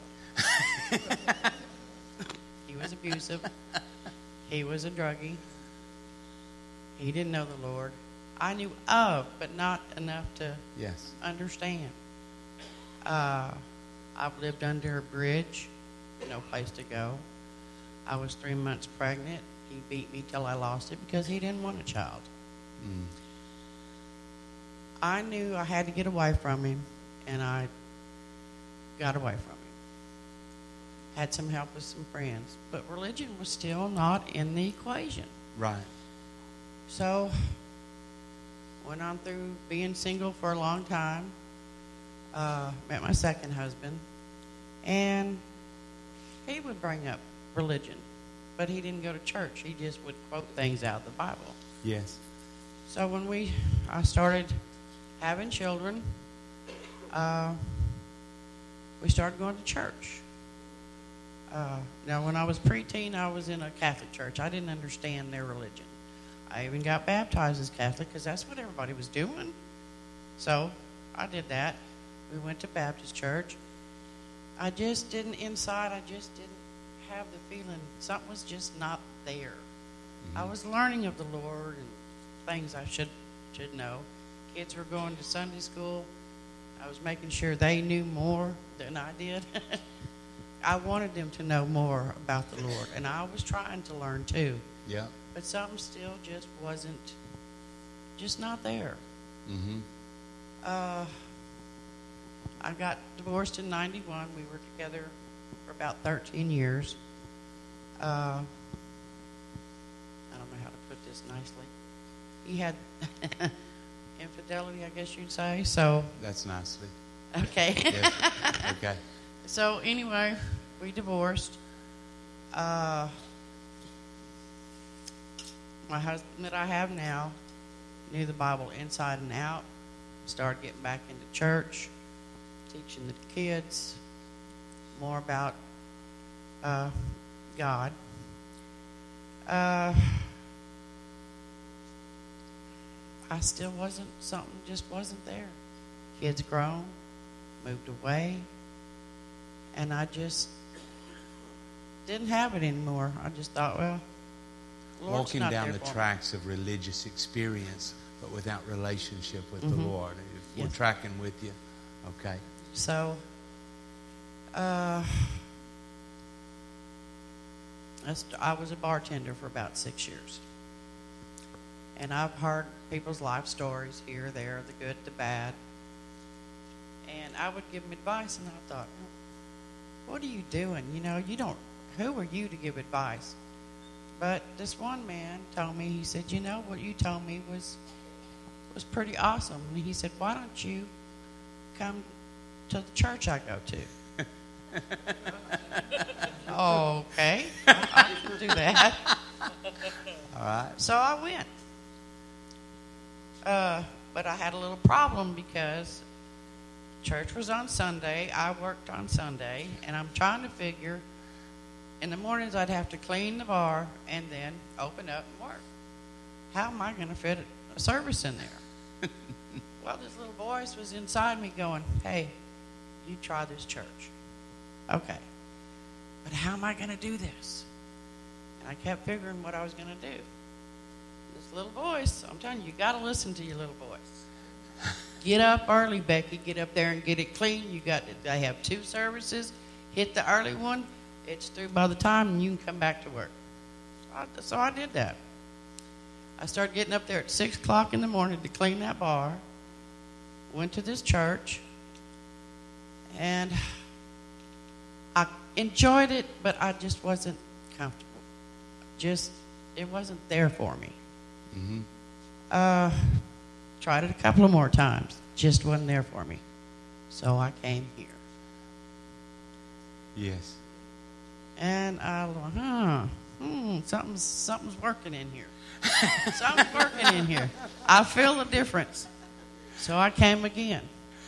[SPEAKER 5] He was abusive. He was a druggie. He didn't know the Lord. I knew of, but not enough to understand. I've lived under a bridge, no place to go. I was 3 months pregnant. He beat me till I lost it because he didn't want a child. I knew I had to get away from him, and I got away from him. Had some help with some friends, but religion was still not in the equation.
[SPEAKER 1] Right.
[SPEAKER 5] So, went on through being single for a long time. Met my second husband, and he would bring up religion, but he didn't go to church. He just would quote things out of the Bible.
[SPEAKER 1] Yes.
[SPEAKER 5] So when I started having children, we started going to church. Now, when I was preteen, I was in a Catholic church. I didn't understand their religion. I even got baptized as Catholic because that's what everybody was doing. So I did that. We went to Baptist church. I just didn't have the feeling. Something was just not there. Mm-hmm. I was learning of the Lord and things I should know. Kids were going to Sunday school. I was making sure they knew more than I did. I wanted them to know more about the Lord, and I was trying to learn too.
[SPEAKER 1] Yeah.
[SPEAKER 5] But something still just wasn't, just not there.
[SPEAKER 1] Mm-hmm.
[SPEAKER 5] I got divorced in 91. We were together for about 13 years. I don't know how to put this nicely. He had infidelity, I guess you'd say. So
[SPEAKER 1] that's nicely.
[SPEAKER 5] Okay.
[SPEAKER 1] Yes. Okay.
[SPEAKER 5] So anyway, we divorced. My husband that I have now knew the Bible inside and out. Started getting back into church, teaching the kids more about God. I still something just wasn't there. Kids grown, moved away, and I just didn't have it anymore. I just thought, well, Lord's
[SPEAKER 1] walking
[SPEAKER 5] not
[SPEAKER 1] down
[SPEAKER 5] there
[SPEAKER 1] the
[SPEAKER 5] for me.
[SPEAKER 1] tracks of religious experience, but without relationship with the Lord. We're
[SPEAKER 5] Yes.
[SPEAKER 1] tracking with you. Okay.
[SPEAKER 5] So, I was a bartender for about 6 years. And I've heard people's life stories here, there, the good, the bad. And I would give them advice, and I thought, what are you doing? Who are you to give advice? But this one man told me, he said, what you told me was pretty awesome. And he said, why don't you come to the church I go to? Okay, I can do that.
[SPEAKER 1] All right.
[SPEAKER 5] So I went. But I had a little problem because church was on Sunday. I worked on Sunday, and I'm trying to figure, in the mornings I'd have to clean the bar and then open up and work. How am I going to fit a service in there? Well, this little voice was inside me going, hey, you try this church. Okay. But how am I going to do this? And I kept figuring what I was going to do. This little voice, I'm telling you, you got to listen to your little voice. Get up early, Becky. Get up there and get it clean. They have 2 services. Hit the early one. It's through by the time, and you can come back to work. So I did that. I started getting up there at 6 o'clock in the morning to clean that bar. Went to this church. And I enjoyed it, but I just wasn't comfortable. It wasn't there for me. Mm-hmm. Tried it a couple of more times. Just wasn't there for me. So I came here.
[SPEAKER 1] Yes.
[SPEAKER 5] And I went, something's working in here. Something's working in here. I feel the difference. So I came again.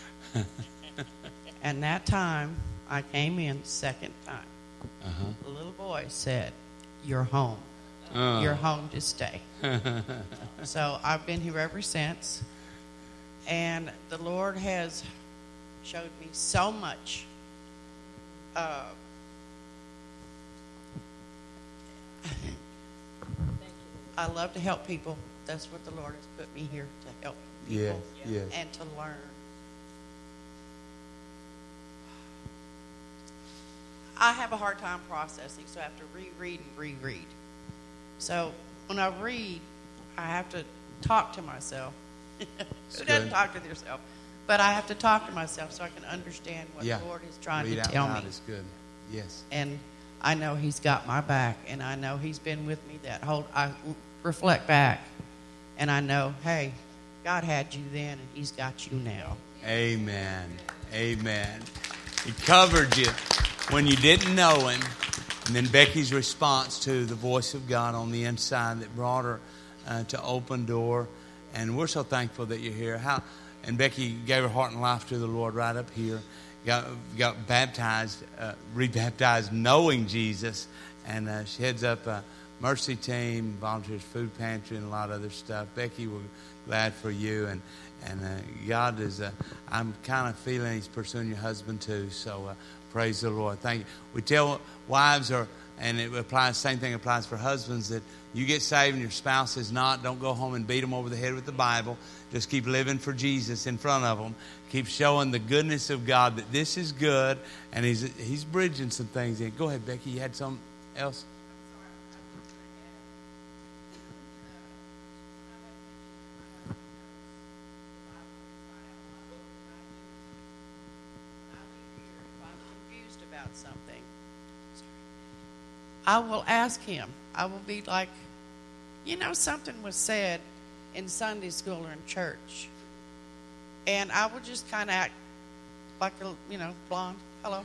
[SPEAKER 5] And that time, I came in second time. Uh-huh. The little boy said, you're home. You're home to stay. So I've been here ever since. And the Lord has showed me so much. I love to help people. That's what the Lord has put me here, to help people and to learn. I have a hard time processing, so I have to reread and reread. So when I read, I have to talk to myself. Who doesn't talk to themselves? But I have to talk to myself so I can understand what the Lord is trying to tell me.
[SPEAKER 1] Is good. Yes.
[SPEAKER 5] And I know He's got my back, and I know He's been with me that whole. I reflect back, and I know, hey, God had you then, and He's got you now.
[SPEAKER 1] Amen. Amen. He covered you when you didn't know Him. And then Becky's response to the voice of God on the inside that brought her to open door. And we're so thankful that you're here. And Becky gave her heart and life to the Lord right up here. Got baptized, rebaptized, knowing Jesus. And she heads up a Mercy Team, volunteers food pantry, and a lot of other stuff. Becky, we're glad for you. And God is, I'm kind of feeling He's pursuing your husband too. So praise the Lord. Thank you. We tell wives, and it applies, same thing applies for husbands, that you get saved and your spouse is not, don't go home and beat them over the head with the Bible. Just keep living for Jesus in front of them. Keep showing the goodness of God, that this is good, and He's bridging some things in. Go ahead, Becky. You had something else?
[SPEAKER 5] Something, I will ask Him. I will be like, something was said in Sunday school or in church, and I will just kind of act like a, blonde, hello,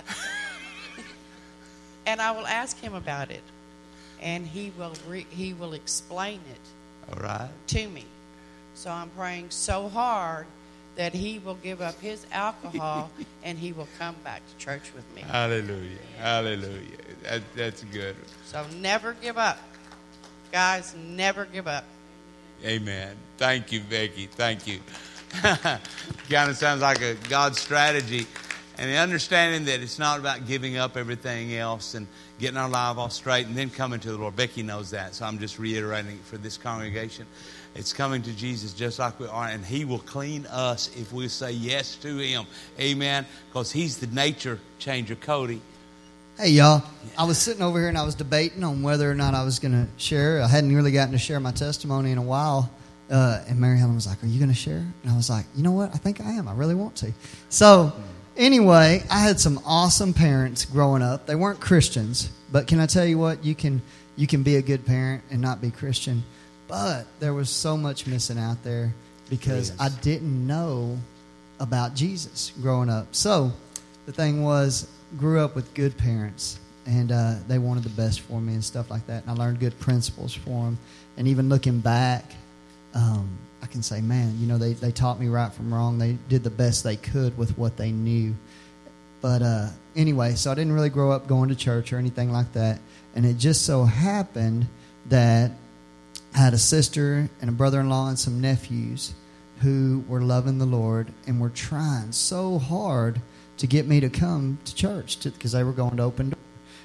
[SPEAKER 5] and I will ask Him about it, and He will explain it,
[SPEAKER 1] all right,
[SPEAKER 5] to me. So I'm praying so hard that He will give up His alcohol and He will come back to church with me.
[SPEAKER 1] Hallelujah. Hallelujah. That's good.
[SPEAKER 5] So never give up. Guys, never give up.
[SPEAKER 1] Amen. Thank you, Becky. Thank you. Kind of sounds like a God strategy. And the understanding that it's not about giving up everything else and getting our life all straight and then coming to the Lord. Becky knows that, so I'm just reiterating it for this congregation. It's coming to Jesus just like we are, and He will clean us if we say yes to Him. Amen. Because He's the nature changer. Cody.
[SPEAKER 6] Hey, y'all. I was sitting over here and I was debating on whether or not I was going to share. I hadn't really gotten to share my testimony in a while. And Mary Helen was like, are you going to share? And I was like, you know what? I think I am. I really want to. So anyway, I had some awesome parents growing up. They weren't Christians. But can I tell you what? You can be a good parent and not be Christian. But there was so much missing out there because I didn't know about Jesus growing up. So the thing was, grew up with good parents, and they wanted the best for me and stuff like that. And I learned good principles for them. And even looking back, I can say, man, they taught me right from wrong. They did the best they could with what they knew. But anyway, so I didn't really grow up going to church or anything like that. And it just so happened that I had a sister and a brother-in-law and some nephews who were loving the Lord and were trying so hard to get me to come to church because they were going to Open Door.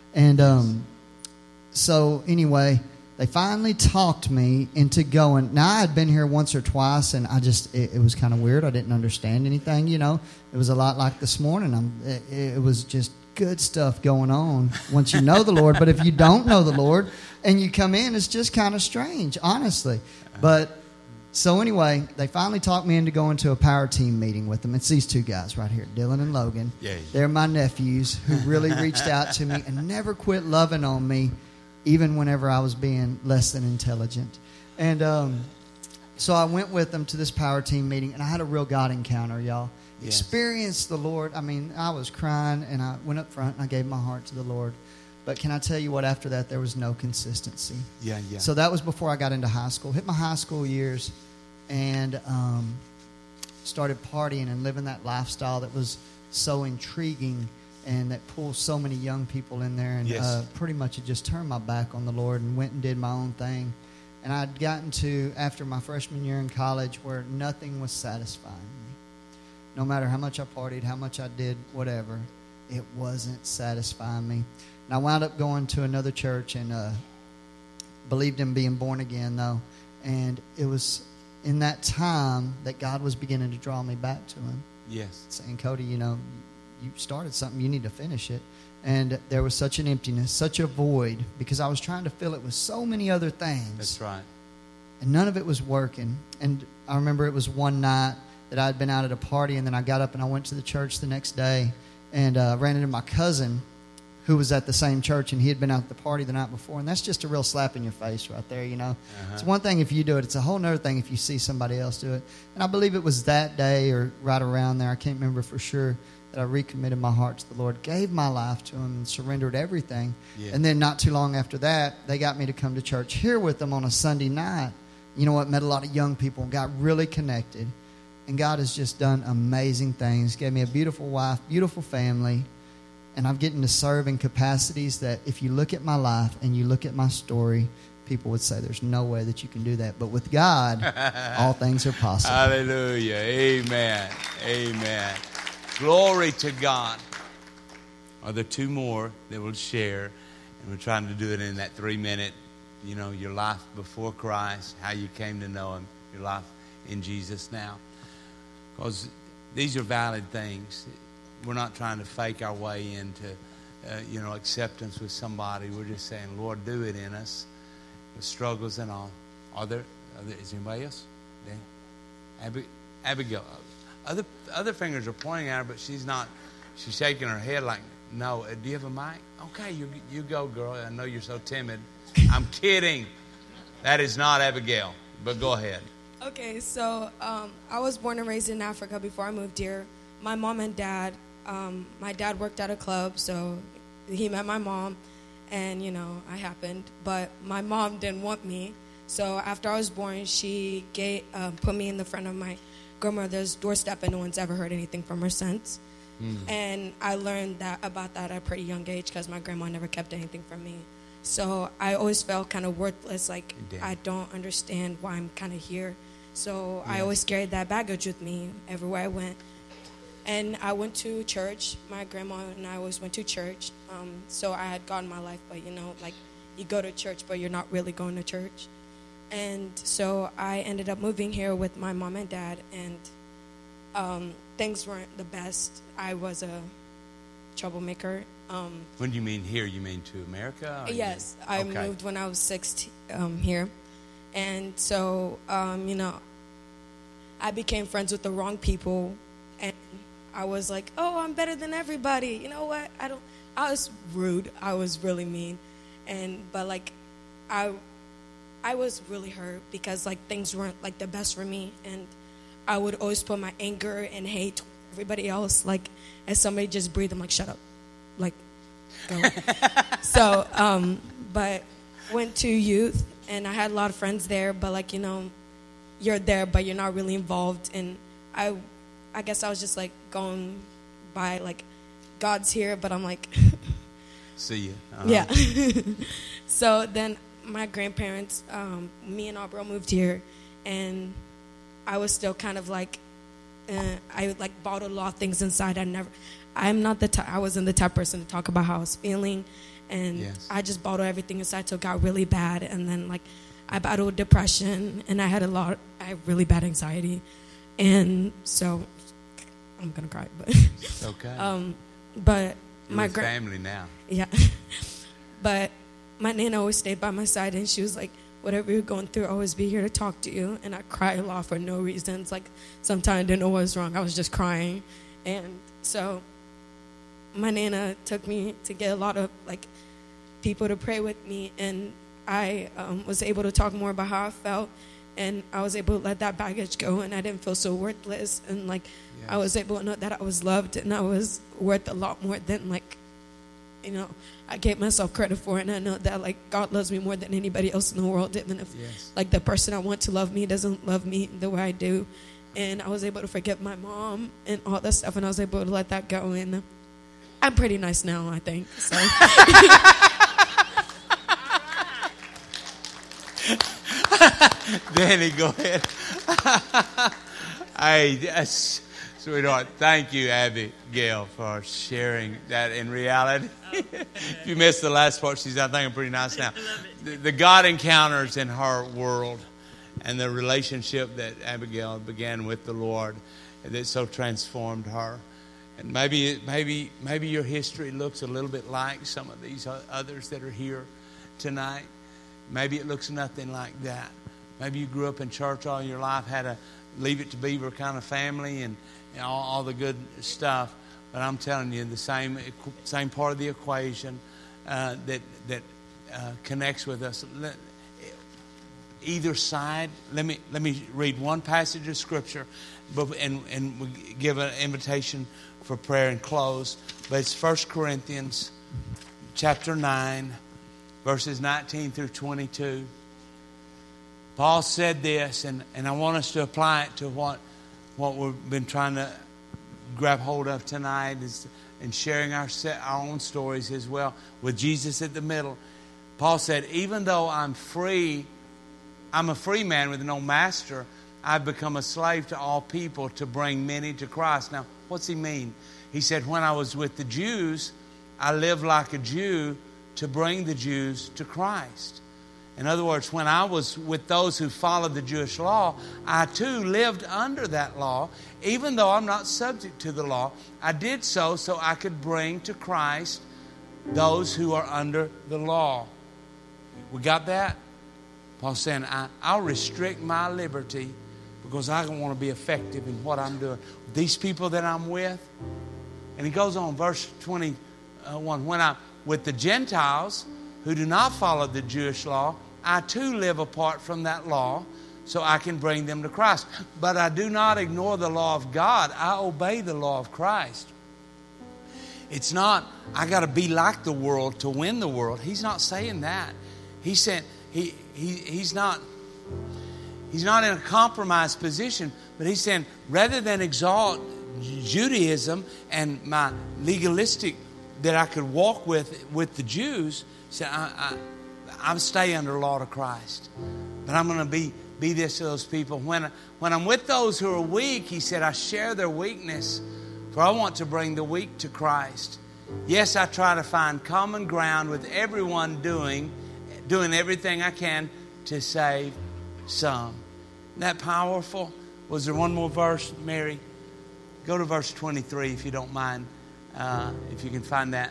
[SPEAKER 6] And so anyway, they finally talked me into going. Now, I had been here once or twice, and it was kind of weird. I didn't understand anything, you know. It was a lot like this morning. It was just good stuff going on once you know the Lord. But if you don't know the Lord and you come in, it's just kind of strange, honestly. But so anyway, they finally talked me into going to a power team meeting with them. It's these two guys right here, Dylan and Logan.
[SPEAKER 1] Yay.
[SPEAKER 6] They're my nephews who really reached out to me and never quit loving on me, even whenever I was being less than intelligent. And so I went with them to this power team meeting, and I had a real God encounter, y'all.
[SPEAKER 1] Yes.
[SPEAKER 6] Experienced the Lord. I mean, I was crying, and I went up front, and I gave my heart to the Lord. But can I tell you what? After that, there was no consistency.
[SPEAKER 1] Yeah.
[SPEAKER 6] So that was before I got into high school. Hit my high school years, and started partying and living that lifestyle that was so intriguing and that pulls so many young people in there. And
[SPEAKER 1] Yes.
[SPEAKER 6] pretty much it just turned my back on the Lord and went and did my own thing. And I'd gotten to, after my freshman year in college, where nothing was satisfying me. No matter how much I partied, how much I did, whatever, it wasn't satisfying me. And I wound up going to another church and believed in being born again, though. And it was in that time that God was beginning to draw me back to Him.
[SPEAKER 1] Yes.
[SPEAKER 6] Saying, Cody, you know, you started something, you need to finish it. And there was such an emptiness, such a void, because I was trying to fill it with so many other things.
[SPEAKER 1] That's right.
[SPEAKER 6] And none of it was working. And I remember it was one night that I had been out at a party, and then I got up and I went to the church the next day and ran into my cousin who was at the same church, and he had been out at the party the night before. And that's just a real slap in your face right there, you know. It's one thing if you do it. It's a whole other thing if you see somebody else do it. And I believe it was that day or right around there, I can't remember for sure, that I recommitted my heart to the Lord, gave my life to Him, and surrendered everything.
[SPEAKER 1] Yeah.
[SPEAKER 6] And then not too long after that, they got me to come to church here with them on a Sunday night. You know what? Met a lot of young people and got really connected. And God has just done amazing things. Gave me a beautiful wife, beautiful family. And I'm getting to serve in capacities that if you look at my life and you look at my story, people would say there's no way that you can do that. But with God, all things are possible.
[SPEAKER 1] Hallelujah. Amen. Amen. Glory to God. Are there two more that will share? And we're trying to do it in that 3-minute, you know, your life before Christ, how you came to know Him, your life in Jesus now. Because these are valid things. We're not trying to fake our way into, acceptance with somebody. We're just saying, Lord, do it in us. The struggles and all. Is anybody else? Dan? Abigail. Other fingers are pointing at her, but she's not. She's shaking her head like, no. Do you have a mic? Okay, you go, girl. I know you're so timid. I'm kidding. That is not Abigail, but go ahead.
[SPEAKER 7] Okay, so I was born and raised in Africa before I moved here. My mom and dad, my dad worked at a club, so he met my mom, and, I happened. But my mom didn't want me, so after I was born, she put me in the front of my grandmother's doorstep, and no one's ever heard anything from her since. And I learned about that at a pretty young age because my grandma never kept anything from me. So I always felt kind of worthless, like I don't understand why I'm kind of here. So I always carried that baggage with me everywhere I went. And I went to church. My grandma and I always went to church. So I had God in my life, but you go to church, but you're not really going to church. And so I ended up moving here with my mom and dad, and things weren't the best. I was a troublemaker.
[SPEAKER 1] When you mean here, you mean to America?
[SPEAKER 7] Yes, I moved when I was 16 here. And so, I became friends with the wrong people, and I was like, oh, I'm better than everybody. You know what? I was rude. I was really mean. But I was really hurt because, things weren't, the best for me. And I would always put my anger and hate to everybody else. As somebody just breathed, I'm like, shut up. Go. So, but went to youth, and I had a lot of friends there. But, you're there, but you're not really involved. And I guess I was just, going by, God's here, but I'm like...
[SPEAKER 1] See ya.
[SPEAKER 7] Yeah. So then my grandparents, me and Abro moved here, and I was still kind of like, I like bottled a lot of things inside. I wasn't the type of person to talk about how I was feeling. And I just bottled everything inside, so it got really bad. And then like I battled depression, and I had really bad anxiety. And so I'm going to cry, but
[SPEAKER 1] it's okay.
[SPEAKER 7] But
[SPEAKER 1] you're
[SPEAKER 7] my
[SPEAKER 1] family now.
[SPEAKER 7] Yeah. But my Nana always stayed by my side, and she was like, whatever you're going through, I'll always be here to talk to you. And I cry a lot for no reasons. Like sometimes I didn't know what was wrong. I was just crying. And so my Nana took me to get a lot of like people to pray with me, and I was able to talk more about how I felt, and I was able to let that baggage go, and I didn't feel so worthless, and like I was able to know that I was loved, and I was worth a lot more than like, you know, I gave myself credit for it. And I know that like God loves me more than anybody else in the world, even if like the person I want to love me doesn't love me the way I do. And I was able to forgive my mom and all that stuff, and I was able to let that go, and I'm pretty nice now, I think. So.
[SPEAKER 1] Danny, go ahead. Hey, sweetheart, thank you, Abigail, for sharing that in reality. If you missed the last part, I think I'm pretty nice now. The God encounters in her world and the relationship that Abigail began with the Lord that so transformed her. And maybe your history looks a little bit like some of these others that are here tonight. Maybe it looks nothing like that. Maybe you grew up in church all your life, had a Leave It to Beaver kind of family, and all the good stuff. But I'm telling you, the same part of the equation that connects with us. Either side. Let me read one passage of Scripture, and we give an invitation for prayer and close. But it's 1 Corinthians chapter 9, verses 19 through 22. Paul said this, and I want us to apply it to what we've been trying to grab hold of tonight, and sharing our own stories as well, with Jesus at the middle. Paul said, even though I'm a free man with no master, I've become a slave to all people to bring many to Christ. Now, what's he mean? He said, when I was with the Jews, I lived like a Jew to bring the Jews to Christ. In other words, when I was with those who followed the Jewish law, I too lived under that law. Even though I'm not subject to the law, I did so I could bring to Christ those who are under the law. We got that? Paul's saying, I'll restrict my liberty because I don't want to be effective in what I'm doing. These people that I'm with. And he goes on, verse 21, when I'm with the Gentiles who do not follow the Jewish law, I too live apart from that law so I can bring them to Christ. But I do not ignore the law of God. I obey the law of Christ. It's not, I got to be like the world to win the world. He's not saying that. He's saying, he's not in a compromised position, but he's saying, rather than exalt Judaism and my legalistic that I could walk with the Jews, he said, I'm staying under law to Christ. But I'm going to be this to those people. When I'm with those who are weak, he said, I share their weakness, for I want to bring the weak to Christ. Yes, I try to find common ground with everyone doing everything I can to save some. Isn't that powerful? Was there one more verse, Mary? Go to verse 23 if you don't mind, if you can find that.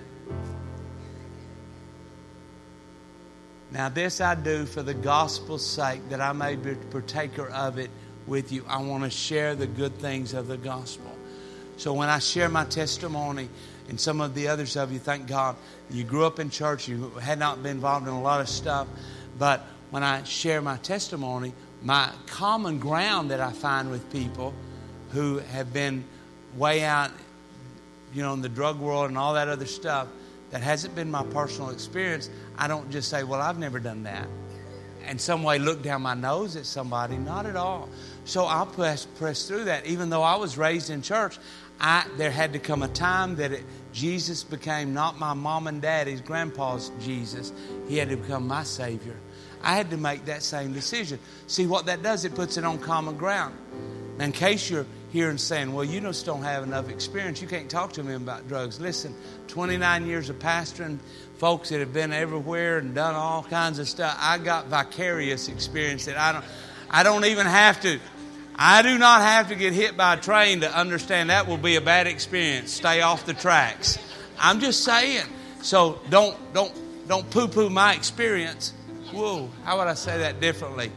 [SPEAKER 1] Now this I do for the gospel's sake, that I may be partaker of it with you. I want to share the good things of the gospel. So when I share my testimony, and some of the others of you, thank God, you grew up in church, you had not been involved in a lot of stuff, but when I share my testimony, my common ground that I find with people who have been way out, in the drug world and all that other stuff, that hasn't been my personal experience, I don't just say, well, I've never done that, and some way look down my nose at somebody. Not at all. So I'll press through that. Even though I was raised in church, there had to come a time that Jesus became not my mom and daddy's, grandpa's Jesus. He had to become my Savior. I had to make that same decision. See what that does? It puts it on common ground. Now, in case you're here and saying, well, you just don't have enough experience, you can't talk to me about drugs. Listen, 29 years of pastoring, folks that have been everywhere and done all kinds of stuff. I got vicarious experience that I don't even have to. I do not have to get hit by a train to understand that will be a bad experience. Stay off the tracks. I'm just saying. So don't poo-poo my experience. Whoa, how would I say that differently?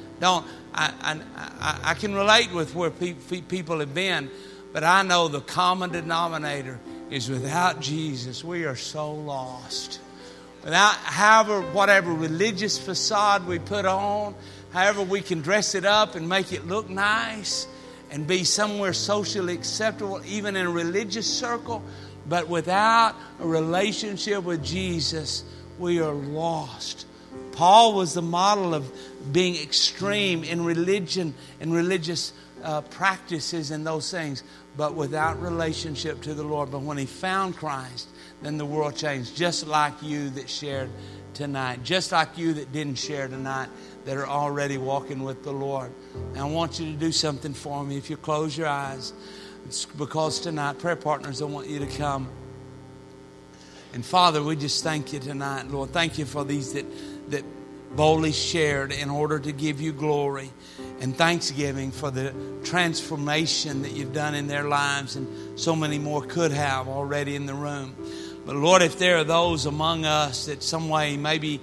[SPEAKER 1] I can relate with where people have been, but I know the common denominator is without Jesus, we are so lost. Without whatever religious facade we put on, however we can dress it up and make it look nice and be somewhere socially acceptable, even in a religious circle, but without a relationship with Jesus, we are lost. Paul was the model of being extreme in religion and religious practices and those things, but without relationship to the Lord. But when he found Christ, then the world changed, just like you that shared tonight, just like you that didn't share tonight, that are already walking with the Lord. And I want you to do something for me. If you close your eyes, it's because tonight, prayer partners, I want you to come. And Father, we just thank you tonight, Lord. Thank you for these that boldly shared in order to give you glory, and thanksgiving for the transformation that you've done in their lives, and so many more could have already in the room. But Lord, if there are those among us that some way maybe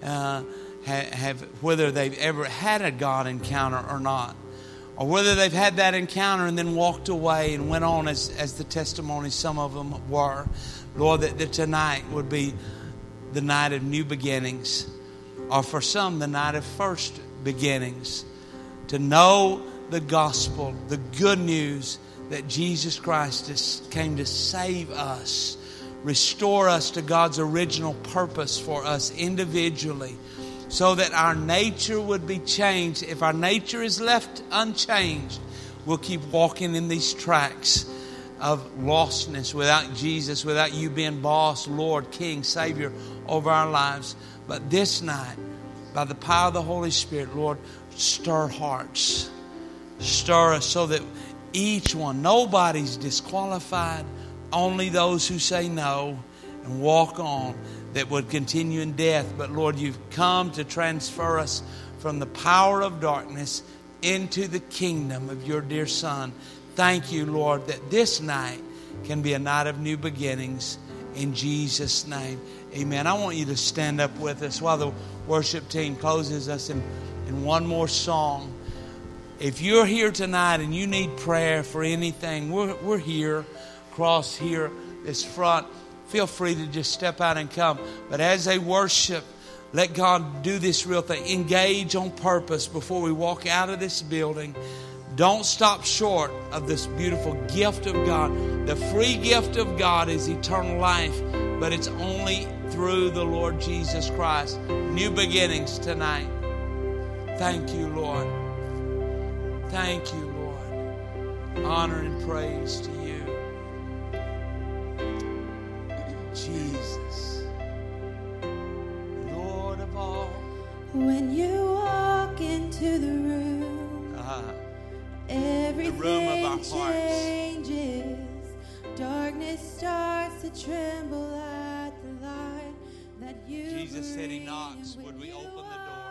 [SPEAKER 1] have, whether they've ever had a God encounter or not, or whether they've had that encounter and then walked away and went on as the testimony some of them were, Lord, that tonight would be the night of new beginnings, or for some, the night of first beginnings, to know the gospel, the good news that Jesus Christ came to save us, restore us to God's original purpose for us individually, so that our nature would be changed. If our nature is left unchanged, we'll keep walking in these tracks of lostness without Jesus, without you being boss, Lord, King, Savior over our lives. But this night, by the power of the Holy Spirit, Lord, stir hearts. Stir us so that each one, nobody's disqualified, only those who say no and walk on, that would continue in death. But Lord, you've come to transfer us from the power of darkness into the kingdom of your dear Son. Thank you, Lord, that this night can be a night of new beginnings. In Jesus' name, amen. I want you to stand up with us while the worship team closes us in one more song. If you're here tonight and you need prayer for anything, we're here, across here, this front. Feel free to just step out and come. But as they worship, let God do this real thing. Engage on purpose before we walk out of this building. Don't stop short of this beautiful gift of God. The free gift of God is eternal life, but it's only through the Lord Jesus Christ. New beginnings tonight. Thank you, Lord. Thank you, Lord. Honor and praise to you. Jesus, Lord of all.
[SPEAKER 8] When you walk into the room, everything changes. Darkness starts to tremble at the light that you
[SPEAKER 1] Jesus said he
[SPEAKER 8] bring.
[SPEAKER 1] knocks. Would we open the door?